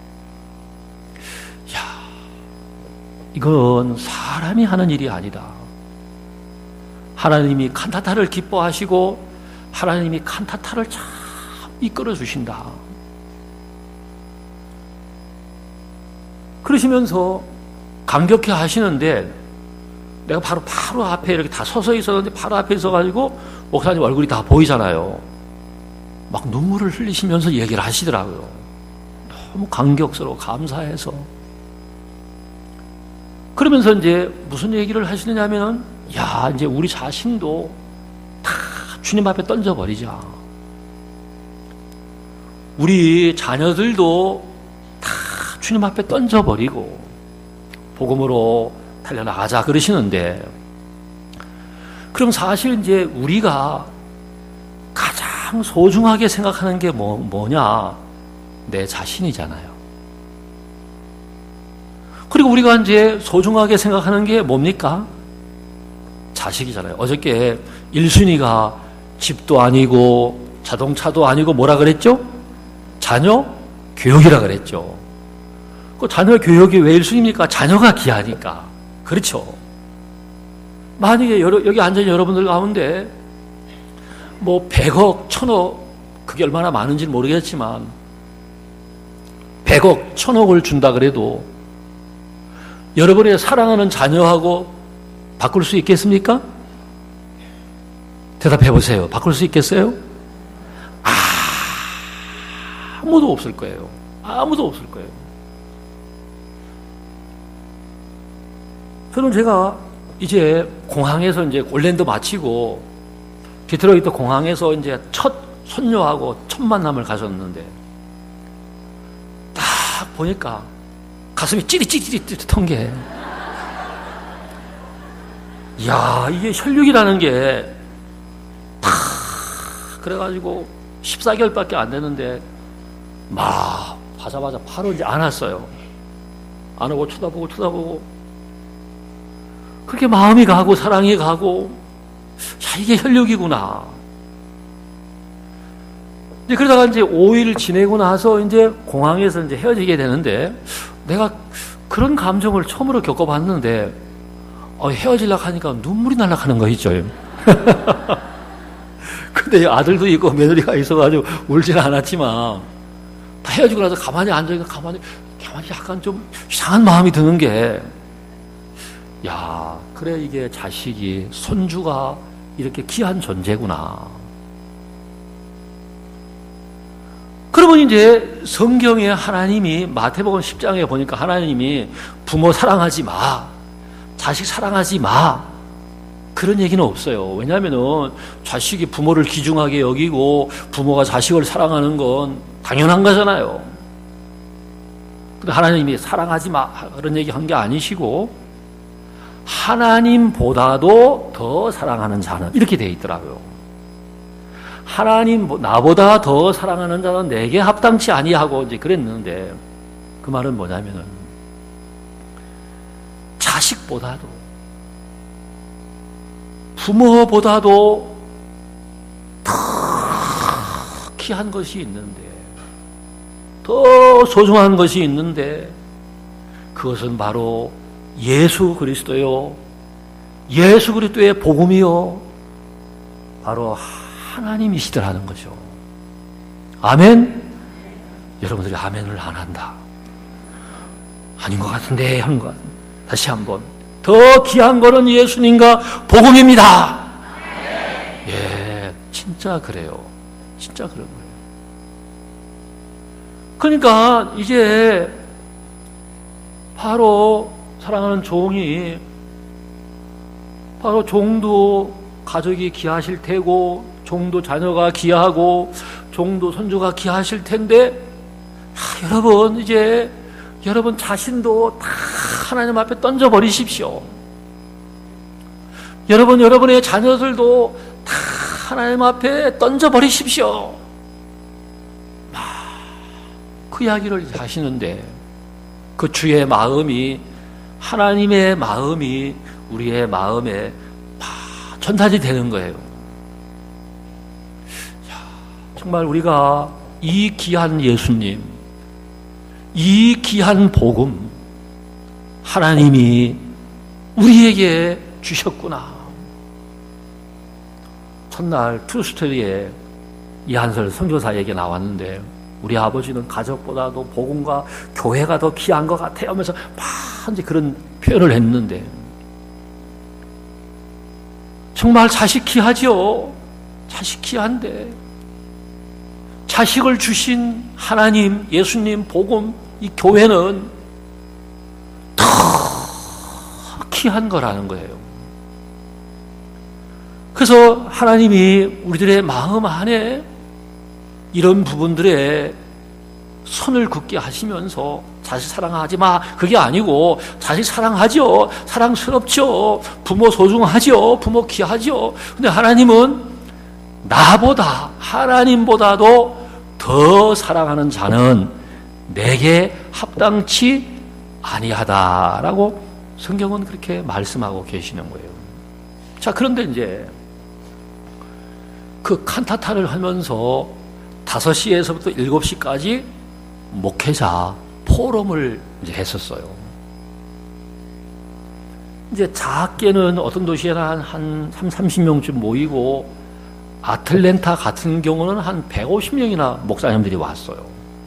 야, 이건 사람이 하는 일이 아니다. 하나님이 칸타타를 기뻐하시고 하나님이 칸타타를 참 이끌어 주신다. 그러시면서 감격해 하시는데 내가 바로 바로 앞에 이렇게 다 서서 있었는데 바로 앞에 있어가지고 목사님 얼굴이 다 보이잖아요. 막 눈물을 흘리시면서 얘기를 하시더라고요. 너무 감격스러워 감사해서. 그러면서 이제 무슨 얘기를 하시느냐면, 야, 이제 우리 자신도 다 주님 앞에 던져버리자. 우리 자녀들도 다 주님 앞에 던져버리고 복음으로 달려나가자 그러시는데, 그럼 사실 이제 우리가 가장 소중하게 생각하는 게 뭐, 뭐냐? 내 자신이잖아요. 그리고 우리가 이제 소중하게 생각하는 게 뭡니까? 자식이잖아요. 어저께 일순이가 집도 아니고 자동차도 아니고 뭐라 그랬죠? 자녀 교육이라 그랬죠. 그 자녀 교육이 왜 일순입니까? 자녀가 귀하니까. 그렇죠. 만약에 여러, 여기 앉은 여러분들 가운데 뭐 백억, 천억, 그게 얼마나 많은지는 모르겠지만 백억, 천억을 준다 그래도 여러분의 사랑하는 자녀하고 바꿀 수 있겠습니까? 대답해 보세요. 바꿀 수 있겠어요? 아무도 없을 거예요. 아무도 없을 거예요. 저는 제가 이제 공항에서 이제 올랜도 마치고 디트로이트 공항에서 이제 첫 손녀하고 첫 만남을 가졌는데 딱 보니까 가슴이 찌릿찌릿찌릿한 게, 이야, 이게 혈육이라는 게 탁 그래가지고 십사 개월밖에 안 됐는데 막 하자마자 바로 이제 안았어요. 안하고 쳐다보고 쳐다보고 그렇게 마음이 가고 사랑이 가고, 야, 이게 혈육이구나. 이제 그러다가 이제 오 일 지내고 나서 이제 공항에서 이제 헤어지게 되는데, 내가 그런 감정을 처음으로 겪어봤는데, 어, 헤어지려고 하니까 눈물이 날락하는 거 있죠. 근데 아들도 있고 며느리가 있어가지고 울지는 않았지만, 다 헤어지고 나서 가만히 앉아있고 가만히, 가만히 약간 좀 이상한 마음이 드는 게, 야, 그래, 이게 자식이, 손주가 이렇게 귀한 존재구나. 그러면 이제 성경에 하나님이 마태복음 십 장에 보니까 하나님이 부모 사랑하지 마, 자식 사랑하지 마, 그런 얘기는 없어요. 왜냐하면은 자식이 부모를 귀중하게 여기고 부모가 자식을 사랑하는 건 당연한 거잖아요. 근데 하나님이 사랑하지 마, 그런 얘기 한 게 아니시고, 하나님보다도 더 사랑하는 자는, 이렇게 되어 있더라고요. 하나님, 나보다 더 사랑하는 자는 내게 합당치 아니하고 이제 그랬는데, 그 말은 뭐냐면은 자식보다도, 부모보다도 더 귀한 것이 있는데, 더 소중한 것이 있는데, 그것은 바로 예수 그리스도요, 예수 그리스도의 복음이요, 바로 하나님이시더라는 거죠. 아멘? 여러분들이 아멘을 안 한다. 아닌 것 같은데 하는 것 같은데. 다시 한번. 더 귀한 거는 예수님과 복음입니다. 예, 진짜 그래요. 진짜 그런 거예요. 그러니까 이제 바로 사랑하는 종이, 바로 종도 가족이 귀하실 테고, 종도 자녀가 귀하고, 종도 손주가 귀하실 텐데, 아, 여러분 이제 여러분 자신도 다 하나님 앞에 던져버리십시오. 여러분 여러분의 자녀들도 다 하나님 앞에 던져버리십시오. 그 이야기를 하시는데, 그 주의 마음이, 하나님의 마음이 우리의 마음에 전달이 되는 거예요. 정말 우리가 이 귀한 예수님, 이 귀한 복음, 하나님이 우리에게 주셨구나. 첫날 트루스토리에 이한설 선교사에게 나왔는데, 우리 아버지는 가족보다도 복음과 교회가 더 귀한 것 같아요 하면서 막 이제 그런 표현을 했는데, 정말 자식 귀하죠. 자식 귀한데, 자식을 주신 하나님, 예수님, 복음, 이 교회는 더 귀한 거라는 거예요. 그래서 하나님이 우리들의 마음 안에 이런 부분들에 선을 긋게 하시면서 자식 사랑하지 마, 그게 아니고 자식 사랑하죠, 사랑스럽죠, 부모 소중하죠, 부모 귀하죠. 근데 하나님은 나보다, 하나님보다도 더 사랑하는 자는 내게 합당치 아니하다라고 성경은 그렇게 말씀하고 계시는 거예요. 자, 그런데 이제 그 칸타타를 하면서 다섯 시에서부터 일곱 시까지 목회자 포럼을 이제 했었어요. 이제 작게는 어떤 도시에는 한, 한 삼십 명쯤 모이고, 아틀랜타 같은 경우는 한 백오십 명이나 목사님들이 왔어요.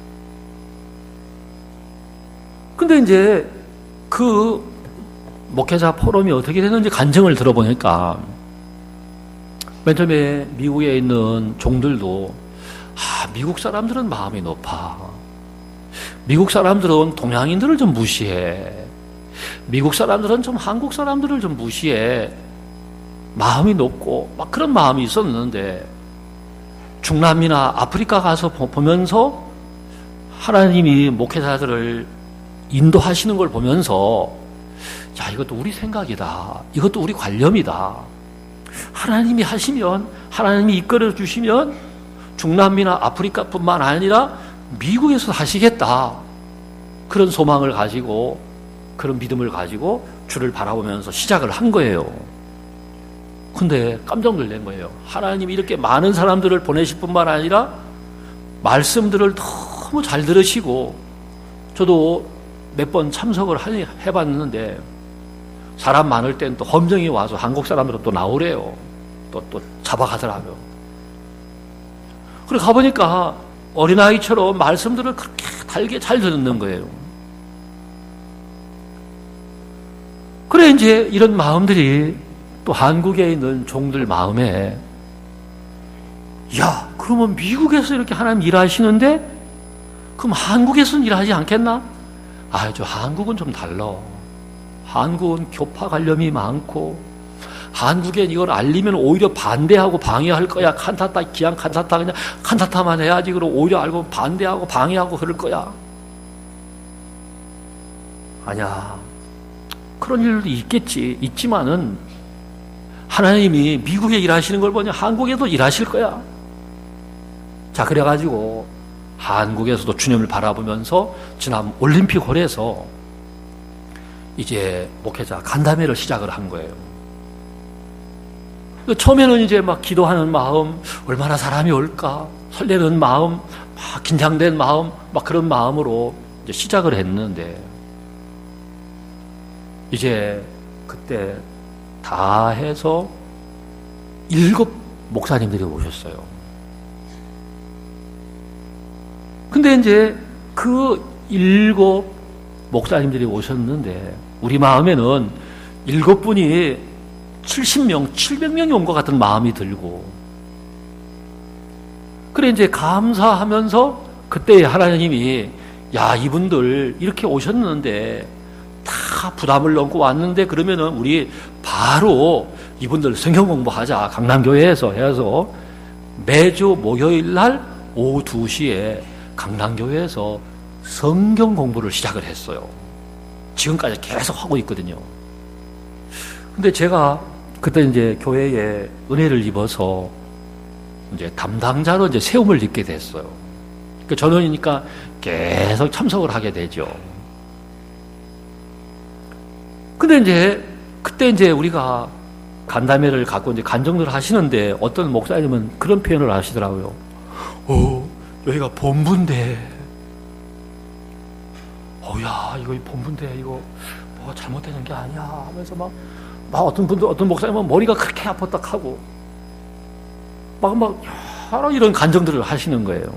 근데 이제 그 목회자 포럼이 어떻게 되는지 간증을 들어보니까, 맨 처음에 미국에 있는 종들도, 아, 미국 사람들은 마음이 높아. 미국 사람들은 동양인들을 좀 무시해. 미국 사람들은 좀 한국 사람들을 좀 무시해. 마음이 높고 막 그런 마음이 있었는데, 중남미나 아프리카 가서 보면서 하나님이 목회자들을 인도하시는 걸 보면서, 야, 이것도 우리 생각이다. 이것도 우리 관념이다. 하나님이 하시면, 하나님이 이끌어 주시면 중남미나 아프리카뿐만 아니라 미국에서 하시겠다. 그런 소망을 가지고, 그런 믿음을 가지고 주를 바라보면서 시작을 한 거예요. 근데 깜짝 놀란 거예요. 하나님이 이렇게 많은 사람들을 보내실 뿐만 아니라 말씀들을 너무 잘 들으시고, 저도 몇 번 참석을 해봤는데, 사람 많을 땐 또 험정이 와서 한국 사람들은 또 나오래요. 또, 또 잡아가더라고요. 그래 가보니까 어린아이처럼 말씀들을 그렇게 달게 잘 듣는 거예요. 그래 이제 이런 마음들이 또 한국에 있는 종들 마음에, 야, 그러면 미국에서 이렇게 하나님 일하시는데 그럼 한국에서는 일하지 않겠나? 아, 저 한국은 좀 달라. 한국은 교파 관념이 많고, 한국엔 이걸 알리면 오히려 반대하고 방해할 거야. 칸타타, 기왕 칸타타 그냥 칸타타만 해야지. 그럼 오히려 알고 반대하고 방해하고 그럴 거야. 아니야. 그런 일도 있겠지. 있지만은 하나님이 미국에 일하시는 걸 보니 한국에도 일하실 거야. 자, 그래가지고 한국에서도 주님을 바라보면서 지난 올림픽홀에서 이제 목회자 간담회를 시작을 한 거예요. 처음에는 이제 막 기도하는 마음, 얼마나 사람이 올까, 설레는 마음, 막 긴장된 마음, 막 그런 마음으로 이제 시작을 했는데, 이제 그때 다 해서 일곱 목사님들이 오셨어요. 근데 이제 그 일곱 목사님들이 오셨는데, 우리 마음에는 일곱 분이 칠십 명, 칠백 명이 온 것 같은 마음이 들고, 그래 이제 감사하면서 그때 하나님이, 야, 이분들 이렇게 오셨는데 다 부담을 넘고 왔는데, 그러면은 우리 바로 이분들 성경 공부하자. 강남교회에서 해서 매주 목요일 날 오후 두 시에 강남교회에서 성경 공부를 시작을 했어요. 지금까지 계속 하고 있거든요. 근데 제가 그때 이제 교회에 은혜를 입어서 이제 담당자로 이제 세움을 입게 됐어요. 그 전원이니까 계속 참석을 하게 되죠. 근데 이제 그때 이제 우리가 간담회를 갖고 이제 간증을 하시는데, 어떤 목사님은 그런 표현을 하시더라고요. 어, 여기가 본부인데, 어, 야, 이거 본부인데, 이거 뭐 잘못되는 게 아니야 하면서 막, 막 어떤 분들, 어떤 목사님은 머리가 그렇게 아팠다 하고, 막, 막, 여러 이런 간증들을 하시는 거예요.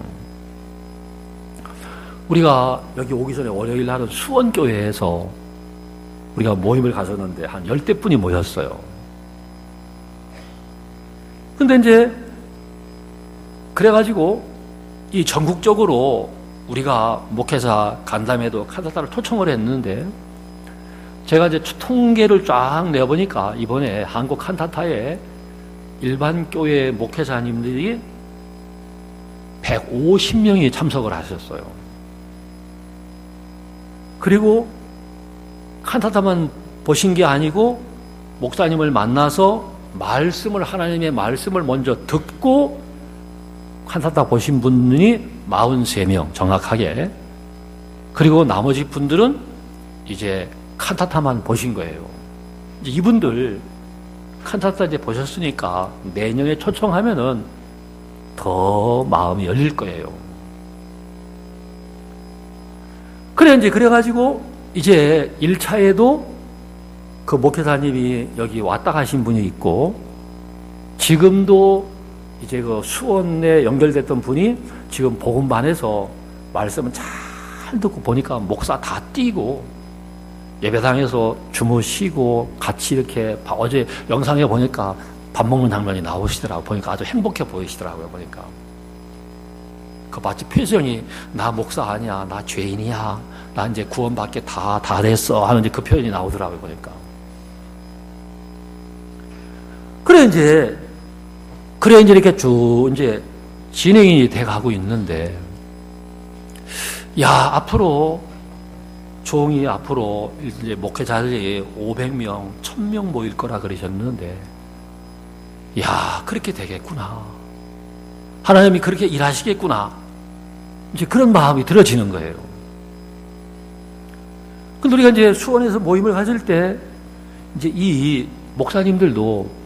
우리가 여기 오기 전에 월요일 날은 수원교회에서 우리가 모임을 가졌는데 한 열대 분이 모였어요. 근데 이제 그래가지고 이 전국적으로 우리가 목회자 간담회도 칸타타를 초청을 했는데, 제가 이제 통계를 쫙 내보니까 이번에 한국 칸타타에 일반 교회 목회자님들이 백오십 명이 참석을 하셨어요. 그리고 칸타타만 보신 게 아니고 목사님을 만나서 말씀을, 하나님의 말씀을 먼저 듣고 칸타타 보신 분이 사십삼 명 정확하게. 그리고 나머지 분들은 이제 칸타타만 보신 거예요. 이제 이분들 칸타타 이제 보셨으니까 내년에 초청하면은 더 마음이 열릴 거예요. 그래, 이제 그래가지고 이제 일 차에도 그 목회사님이 여기 왔다 가신 분이 있고, 지금도 이제 그 수원에 연결됐던 분이 지금 복음반에서 말씀은 잘 듣고 보니까 목사 다 뛰고 예배당에서 주무시고 같이 이렇게 어제 영상에 보니까 밥 먹는 장면이 나오시더라고요. 보니까 아주 행복해 보이시더라고요. 보니까 그 마치 표정이 나 목사 아니야, 나 죄인이야, 나 이제 구원받게 다, 다 됐어 하는 이제 그 표현이 나오더라고요. 보니까. 그래, 이제, 그래, 이제 이렇게 쭉 이제 진행이 돼 가고 있는데, 야, 앞으로, 종이 앞으로 이제 목회자들이 오백 명, 천 명 모일 거라 그러셨는데, 야, 그렇게 되겠구나. 하나님이 그렇게 일하시겠구나. 이제 그런 마음이 들어지는 거예요. 근데 우리가 이제 수원에서 모임을 가질 때, 이제 이 목사님들도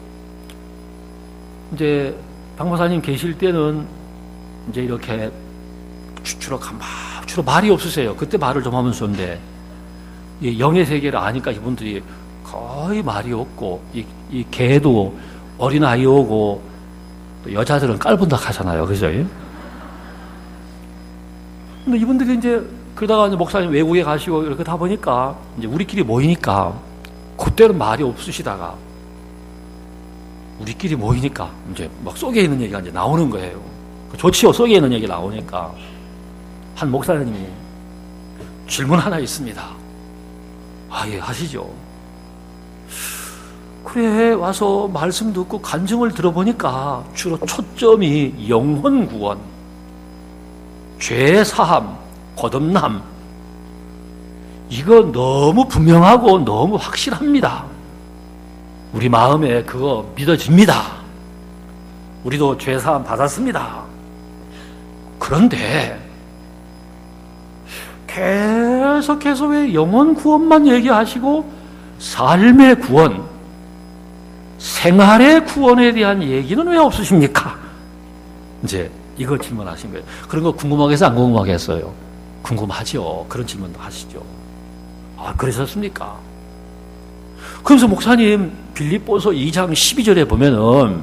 이제 박목사님 계실 때는 이제 이렇게 주로 가만 주로 말이 없으세요. 그때 말을 좀 하면서 했는데 이 영의 세계를 아니까 이분들이 거의 말이 없고 이, 이 개도 어린 아이 오고 또 여자들은 깔분다 하잖아요, 그죠? 근데 이분들이 이제 그러다가 이제 목사님 외국에 가시고 이렇게 다 보니까 이제 우리끼리 모이니까 그때는 말이 없으시다가 우리끼리 모이니까 이제 막 속에 있는 얘기가 이제 나오는 거예요. 좋지요. 속에 있는 얘기 나오니까 한 목사님이 질문 하나 있습니다. 아, 예, 하시죠. 그래, 와서 말씀 듣고 간증을 들어보니까 주로 초점이 영혼 구원, 죄 사함, 거듭남, 이거 너무 분명하고 너무 확실합니다. 우리 마음에 그거 믿어집니다. 우리도 죄사함 받았습니다. 그런데 계속해서 왜 영혼 구원만 얘기하시고 삶의 구원, 생활의 구원에 대한 얘기는 왜 없으십니까? 이제 이걸 질문하신 거예요. 그런 거 궁금하겠어요? 안 궁금하겠어요? 궁금하죠. 그런 질문도 하시죠. 아, 그러셨습니까? 그래서 목사님 빌립보서 이 장 십이 절에 보면은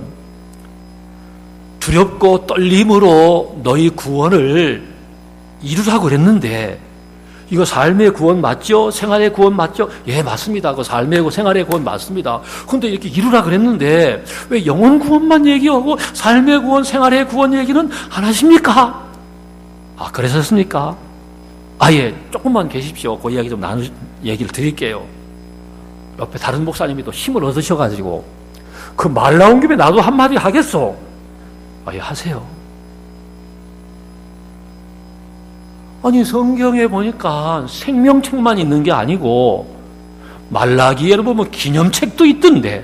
두렵고 떨림으로 너희 구원을 이루라고 그랬는데 이거 삶의 구원 맞죠? 생활의 구원 맞죠? 예, 맞습니다. 그 삶의 구원, 생활의 구원 맞습니다. 그런데 이렇게 이루라 그랬는데 왜 영혼 구원만 얘기하고 삶의 구원, 생활의 구원 얘기는 안 하십니까? 아, 그러셨습니까? 아, 예, 조금만 계십시오. 그 이야기 좀 나누, 얘기를 드릴게요. 옆에 다른 목사님이 또 힘을 얻으셔가지고 그 말 나온 김에 나도 한마디 하겠소. 아, 예, 하세요. 아니, 성경에 보니까 생명책만 있는 게 아니고 말라기에를 보면 기념책도 있던데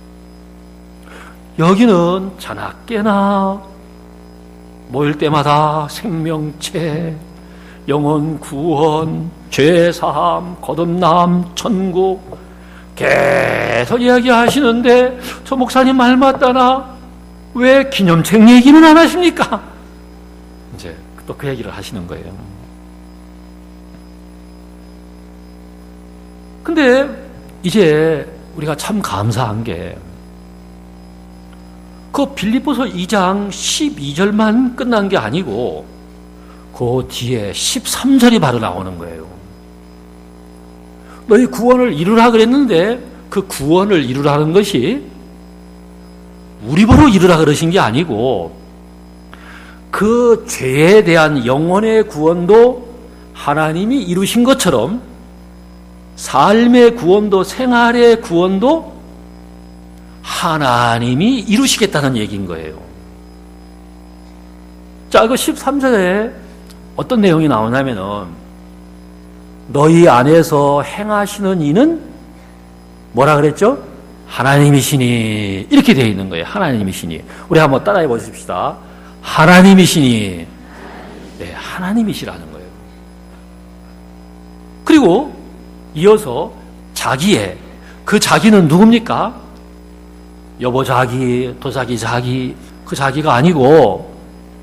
여기는 자나깨나 모일 때마다 생명책, 영혼 구원, 죄사함, 거듭남, 천국 계속 이야기하시는데 저 목사님 말 맞다나 왜 기념책 얘기는 안 하십니까? 이제 또 그 얘기를 하시는 거예요. 근데 이제 우리가 참 감사한 게 그 빌립보서 이 장 십이 절만 끝난 게 아니고 그 뒤에 십삼 절이 바로 나오는 거예요. 너희 구원을 이루라 그랬는데 그 구원을 이루라는 것이 우리 보러 이루라 그러신 게 아니고 그 죄에 대한 영혼의 구원도 하나님이 이루신 것처럼 삶의 구원도 생활의 구원도 하나님이 이루시겠다는 얘기인 거예요. 자, 그 십삼 절에 어떤 내용이 나오냐면은 너희 안에서 행하시는 이는 뭐라 그랬죠? 하나님이시니. 이렇게 되어 있는 거예요. 하나님이시니. 우리 한번 따라해 보십시다. 하나님이시니. 네, 하나님이시라는 거예요. 그리고 이어서 자기의, 그 자기는 누굽니까? 여보 자기, 도자기 자기, 그 자기가 아니고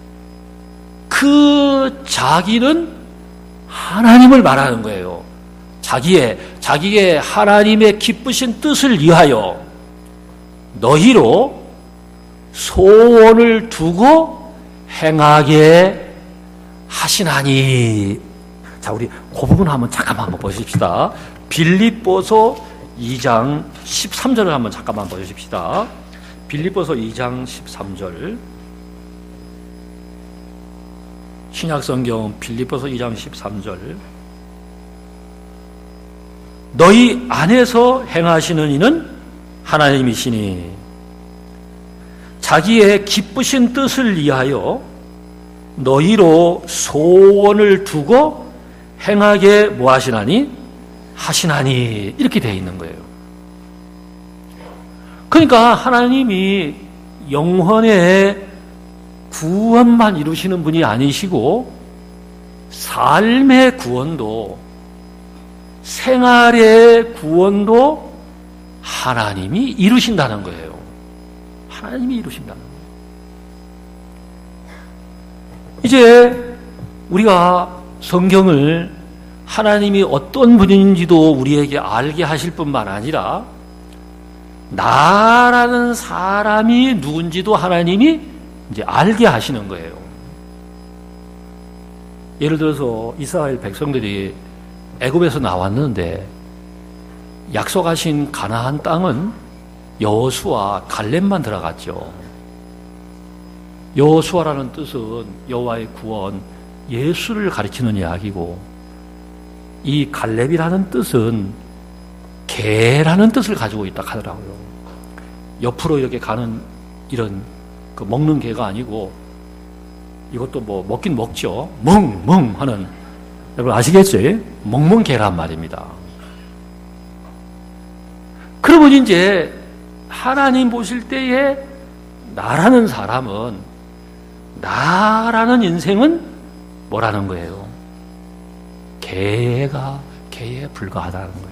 그 자기는 하나님을 말하는 거예요. 자기의, 자기의 하나님의 기쁘신 뜻을 위하여 너희로 소원을 두고 행하게 하시나니. 자, 우리 그 부분 한번 잠깐만 한번 보십시다. 빌립보서 이 장 십삼 절을 한번 잠깐만 보십시다. 빌립보서 이 장 십삼 절. 신약성경 빌립보서 이 장 십삼 절. 너희 안에서 행하시는 이는 하나님이시니 자기의 기쁘신 뜻을 위하여 너희로 소원을 두고 행하게 뭐 하시나니? 하시나니. 이렇게 되어 있는 거예요. 그러니까 하나님이 영혼의 구원만 이루시는 분이 아니시고 삶의 구원도 생활의 구원도 하나님이 이루신다는 거예요. 하나님이 이루신다는 거예요. 이제 우리가 성경을 하나님이 어떤 분인지도 우리에게 알게 하실 뿐만 아니라 나라는 사람이 누군지도 하나님이 이제 알게 하시는 거예요. 예를 들어서 이스라엘 백성들이 애굽에서 나왔는데 약속하신 가나안 땅은 여호수아 갈렙만 들어갔죠. 여호수아라는 뜻은 여호와의 구원, 예수를 가리키는 이야기고, 이 갈렙이라는 뜻은 개라는 뜻을 가지고 있다 하더라고요. 옆으로 이렇게 가는 이런 그 먹는 개가 아니고, 이것도 뭐 먹긴 먹죠. 멍멍 하는, 여러분 아시겠죠? 멍멍 개란 말입니다. 그러면 이제 하나님 보실 때에 나라는 사람은, 나라는 인생은 뭐라는 거예요? 개가, 개에 불과하다는 거예요.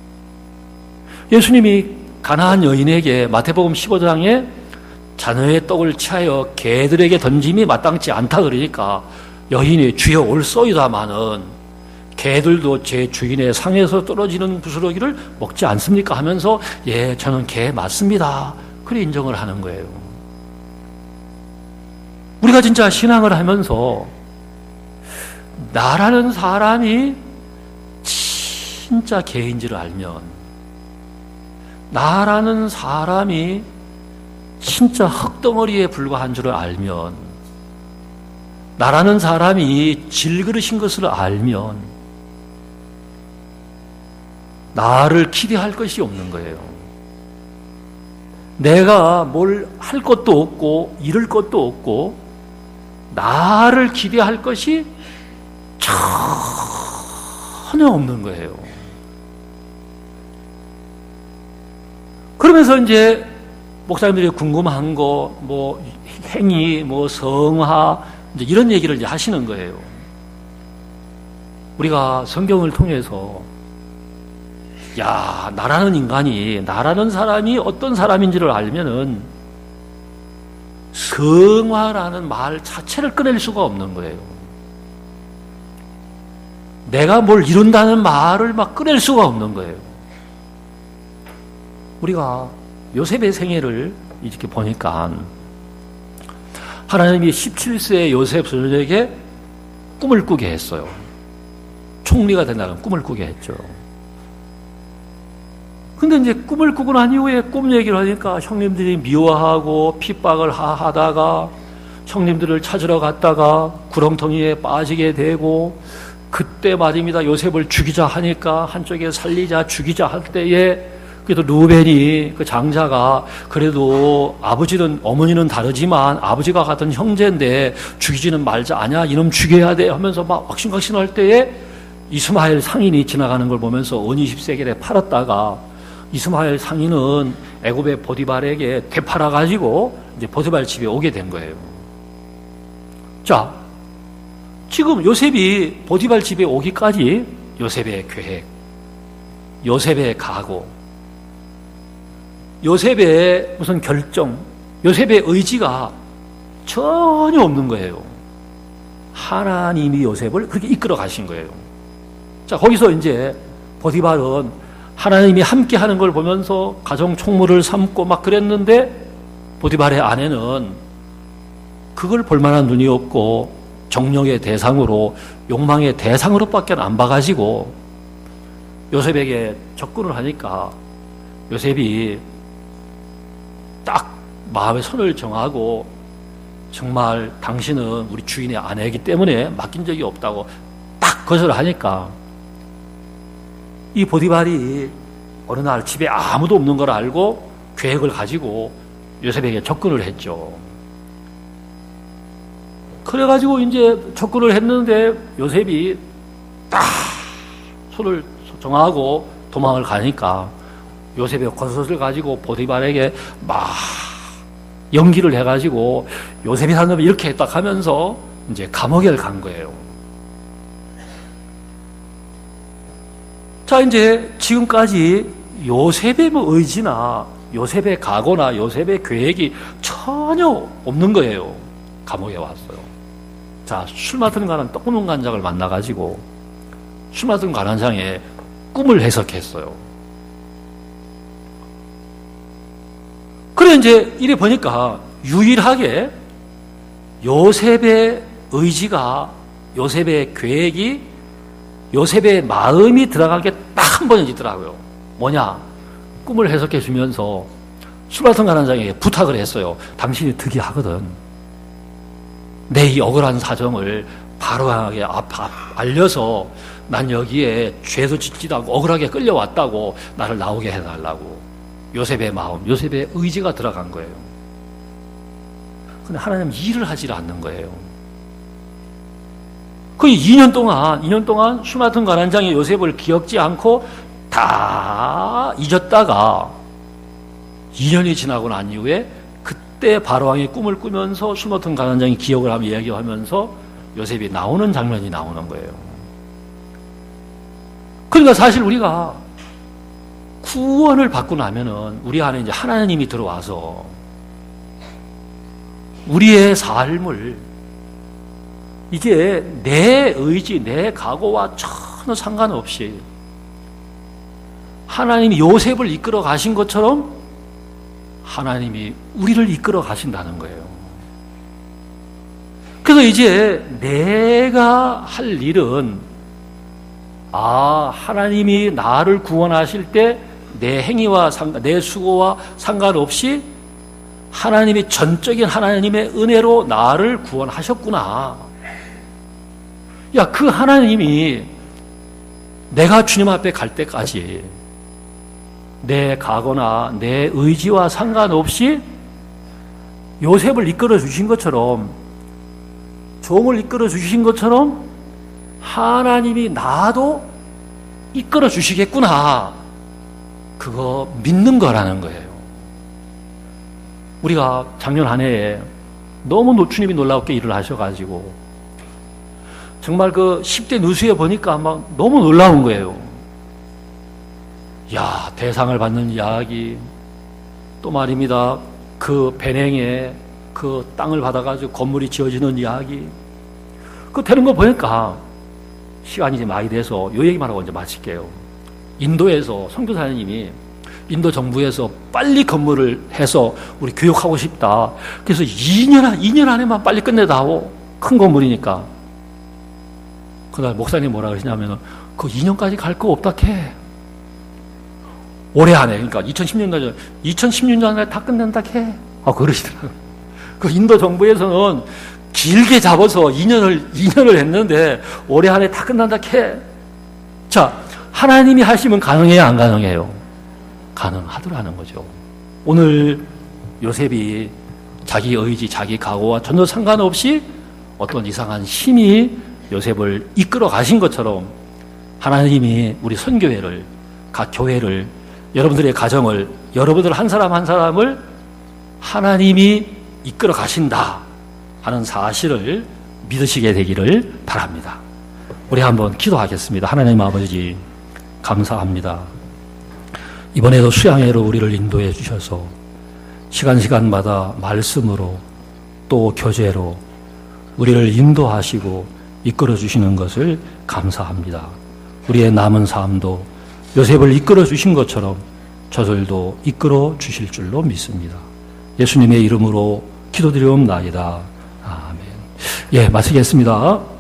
예수님이 가나안 여인에게 마태복음 십오 장에 자녀의 떡을 취하여 개들에게 던짐이 마땅치 않다 그러니까 여인이 주여 올소이다마는 개들도 제 주인의 상에서 떨어지는 부스러기를 먹지 않습니까? 하면서 예, 저는 개 맞습니다. 그래 인정을 하는 거예요. 우리가 진짜 신앙을 하면서 나라는 사람이 진짜 개인지를 알면, 나라는 사람이 진짜 흙덩어리에 불과한 줄을 알면, 나라는 사람이 질그릇인 것을 알면 나를 기대할 것이 없는 거예요. 내가 뭘 할 것도 없고 잃을 것도 없고 나를 기대할 것이 전혀 없는 거예요. 그러면서 이제 목사님들이 궁금한 거, 뭐 행위, 뭐 성화, 이제 이런 얘기를 이제 하시는 거예요. 우리가 성경을 통해서 야, 나라는 인간이, 나라는 사람이 어떤 사람인지를 알면은 성화라는 말 자체를 꺼낼 수가 없는 거예요. 내가 뭘 이룬다는 말을 막 꺼낼 수가 없는 거예요. 우리가 요셉의 생애를 이렇게 보니까 하나님이 십칠 세의 요셉 소년에게 꿈을 꾸게 했어요. 총리가 된다는 꿈을 꾸게 했죠. 근데 이제 꿈을 꾸고 난 이후에 꿈 얘기를 하니까 형님들이 미워하고 핍박을 하다가 형님들을 찾으러 갔다가 구렁텅이에 빠지게 되고, 그때 말입니다. 요셉을 죽이자 하니까 한쪽에 살리자 죽이자 할 때에 그래도 루벤이 그 장자가 그래도 아버지는 어머니는 다르지만 아버지가 같은 형제인데 죽이지는 말자 아냐 이놈 죽여야 돼 하면서 막 확신각신할 때에 이스마엘 상인이 지나가는 걸 보면서 은 이십 세겔에 팔았다가 이스마엘 상인은 애굽의 보디발에게 되팔아 가지고 이제 보디발 집에 오게 된 거예요. 자, 지금 요셉이 보디발 집에 오기까지 요셉의 계획, 요셉의 각오, 요셉의 무슨 결정, 요셉의 의지가 전혀 없는 거예요. 하나님이 요셉을 그렇게 이끌어 가신 거예요. 자, 거기서 이제 보디발은 하나님이 함께 하는 걸 보면서 가정 총무를 삼고 막 그랬는데 보디발의 아내는 그걸 볼 만한 눈이 없고 정령의 대상으로 욕망의 대상으로밖에 안 봐가지고 요셉에게 접근을 하니까 요셉이 딱 마음의 선을 정하고 정말 당신은 우리 주인의 아내이기 때문에 맡긴 적이 없다고 딱 거절하니까 이 보디발이 어느 날 집에 아무도 없는 걸 알고 계획을 가지고 요셉에게 접근을 했죠. 그래가지고 이제 접근을 했는데 요셉이 딱 손을 정하고 도망을 가니까 요셉의 겉옷을 가지고 보디발에게 막 연기를 해가지고 요셉이 산 놈이 이렇게 했다 하면서 이제 감옥에 간 거예요. 자, 이제 지금까지 요셉의 뭐 의지나 요셉의 각오나 요셉의 계획이 전혀 없는 거예요. 감옥에 왔어요. 자, 술 맡은 가난 떡구멍 간장을 만나가지고 술 맡은 가난장에 꿈을 해석했어요. 그래, 이제 이래 보니까 유일하게 요셉의 의지가, 요셉의 계획이, 요셉의 마음이 들어간 게 딱 한 번이더라고요. 뭐냐? 꿈을 해석해 주면서 술 맡은 가난장에게 부탁을 했어요. 당신이 특이하거든. 내 이 억울한 사정을 바로하게 알려서 난 여기에 죄도 짓지도 않고 억울하게 끌려왔다고 나를 나오게 해달라고. 요셉의 마음, 요셉의 의지가 들어간 거예요. 근데 하나님은 일을 하지 않는 거예요. 그 이 년 동안, 이 년 동안 술 맡은 가난장이 요셉을 기억지 않고 다 잊었다가 이 년이 지나고 난 이후에 그때 바로왕의 꿈을 꾸면서 술 맡은 가난장이 기억을 하며 이야기하면서 요셉이 나오는 장면이 나오는 거예요. 그러니까 사실 우리가 구원을 받고 나면은 우리 안에 이제 하나님이 들어와서 우리의 삶을 이제 내 의지, 내 각오와 전혀 상관없이 하나님이 요셉을 이끌어 가신 것처럼 하나님이 우리를 이끌어 가신다는 거예요. 그래서 이제 내가 할 일은 아, 하나님이 나를 구원하실 때 내 행위와 상관, 내 수고와 상관없이 하나님이 전적인 하나님의 은혜로 나를 구원하셨구나. 야, 그 하나님이 내가 주님 앞에 갈 때까지 내 각오나 내 의지와 상관없이 요셉을 이끌어 주신 것처럼, 종을 이끌어 주신 것처럼 하나님이 나도 이끌어 주시겠구나. 그거 믿는 거라는 거예요. 우리가 작년 한 해에 너무 주님이 놀랍게 일을 하셔가지고 정말 그 십 대 누수에 보니까 막 너무 놀라운 거예요. 야, 대상을 받는 이야기, 또 말입니다. 그 배냉에 그 땅을 받아가지고 건물이 지어지는 이야기. 그거 되는 거 보니까 시간이 이제 많이 돼서 요 얘기만 하고 이제 마칠게요. 인도에서 선교사님이 인도 정부에서 빨리 건물을 해서 우리 교육하고 싶다. 그래서 이 년, 이 년 안에만 빨리 끝내다오. 큰 건물이니까. 그날 목사님 뭐라 그러시냐면, 그 이 년까지 갈 거 없다 캐. 올해 안에, 그러니까 이천십 년까지, 이천십육 년 안에 다 끝낸다 캐. 아, 그러시더라고요. 그 인도 정부에서는 길게 잡아서 이 년을, 이 년을 했는데 올해 안에 다 끝난다 캐. 자, 하나님이 하시면 가능해요, 안 가능해요? 가능하더라는 거죠. 오늘 요셉이 자기 의지, 자기 각오와 전혀 상관없이 어떤 이상한 힘이 요셉을 이끌어 가신 것처럼 하나님이 우리 선교회를, 각 교회를, 여러분들의 가정을, 여러분들 한 사람 한 사람을 하나님이 이끌어 가신다 하는 사실을 믿으시게 되기를 바랍니다. 우리 한번 기도하겠습니다. 하나님 아버지, 감사합니다. 이번에도 수양회로 우리를 인도해 주셔서 시간시간마다 말씀으로 또 교제로 우리를 인도하시고 이끌어 주시는 것을 감사합니다. 우리의 남은 삶도 요셉을 이끌어 주신 것처럼 저들도 이끌어 주실 줄로 믿습니다. 예수님의 이름으로 기도드리옵나이다. 아멘. 예, 마치겠습니다.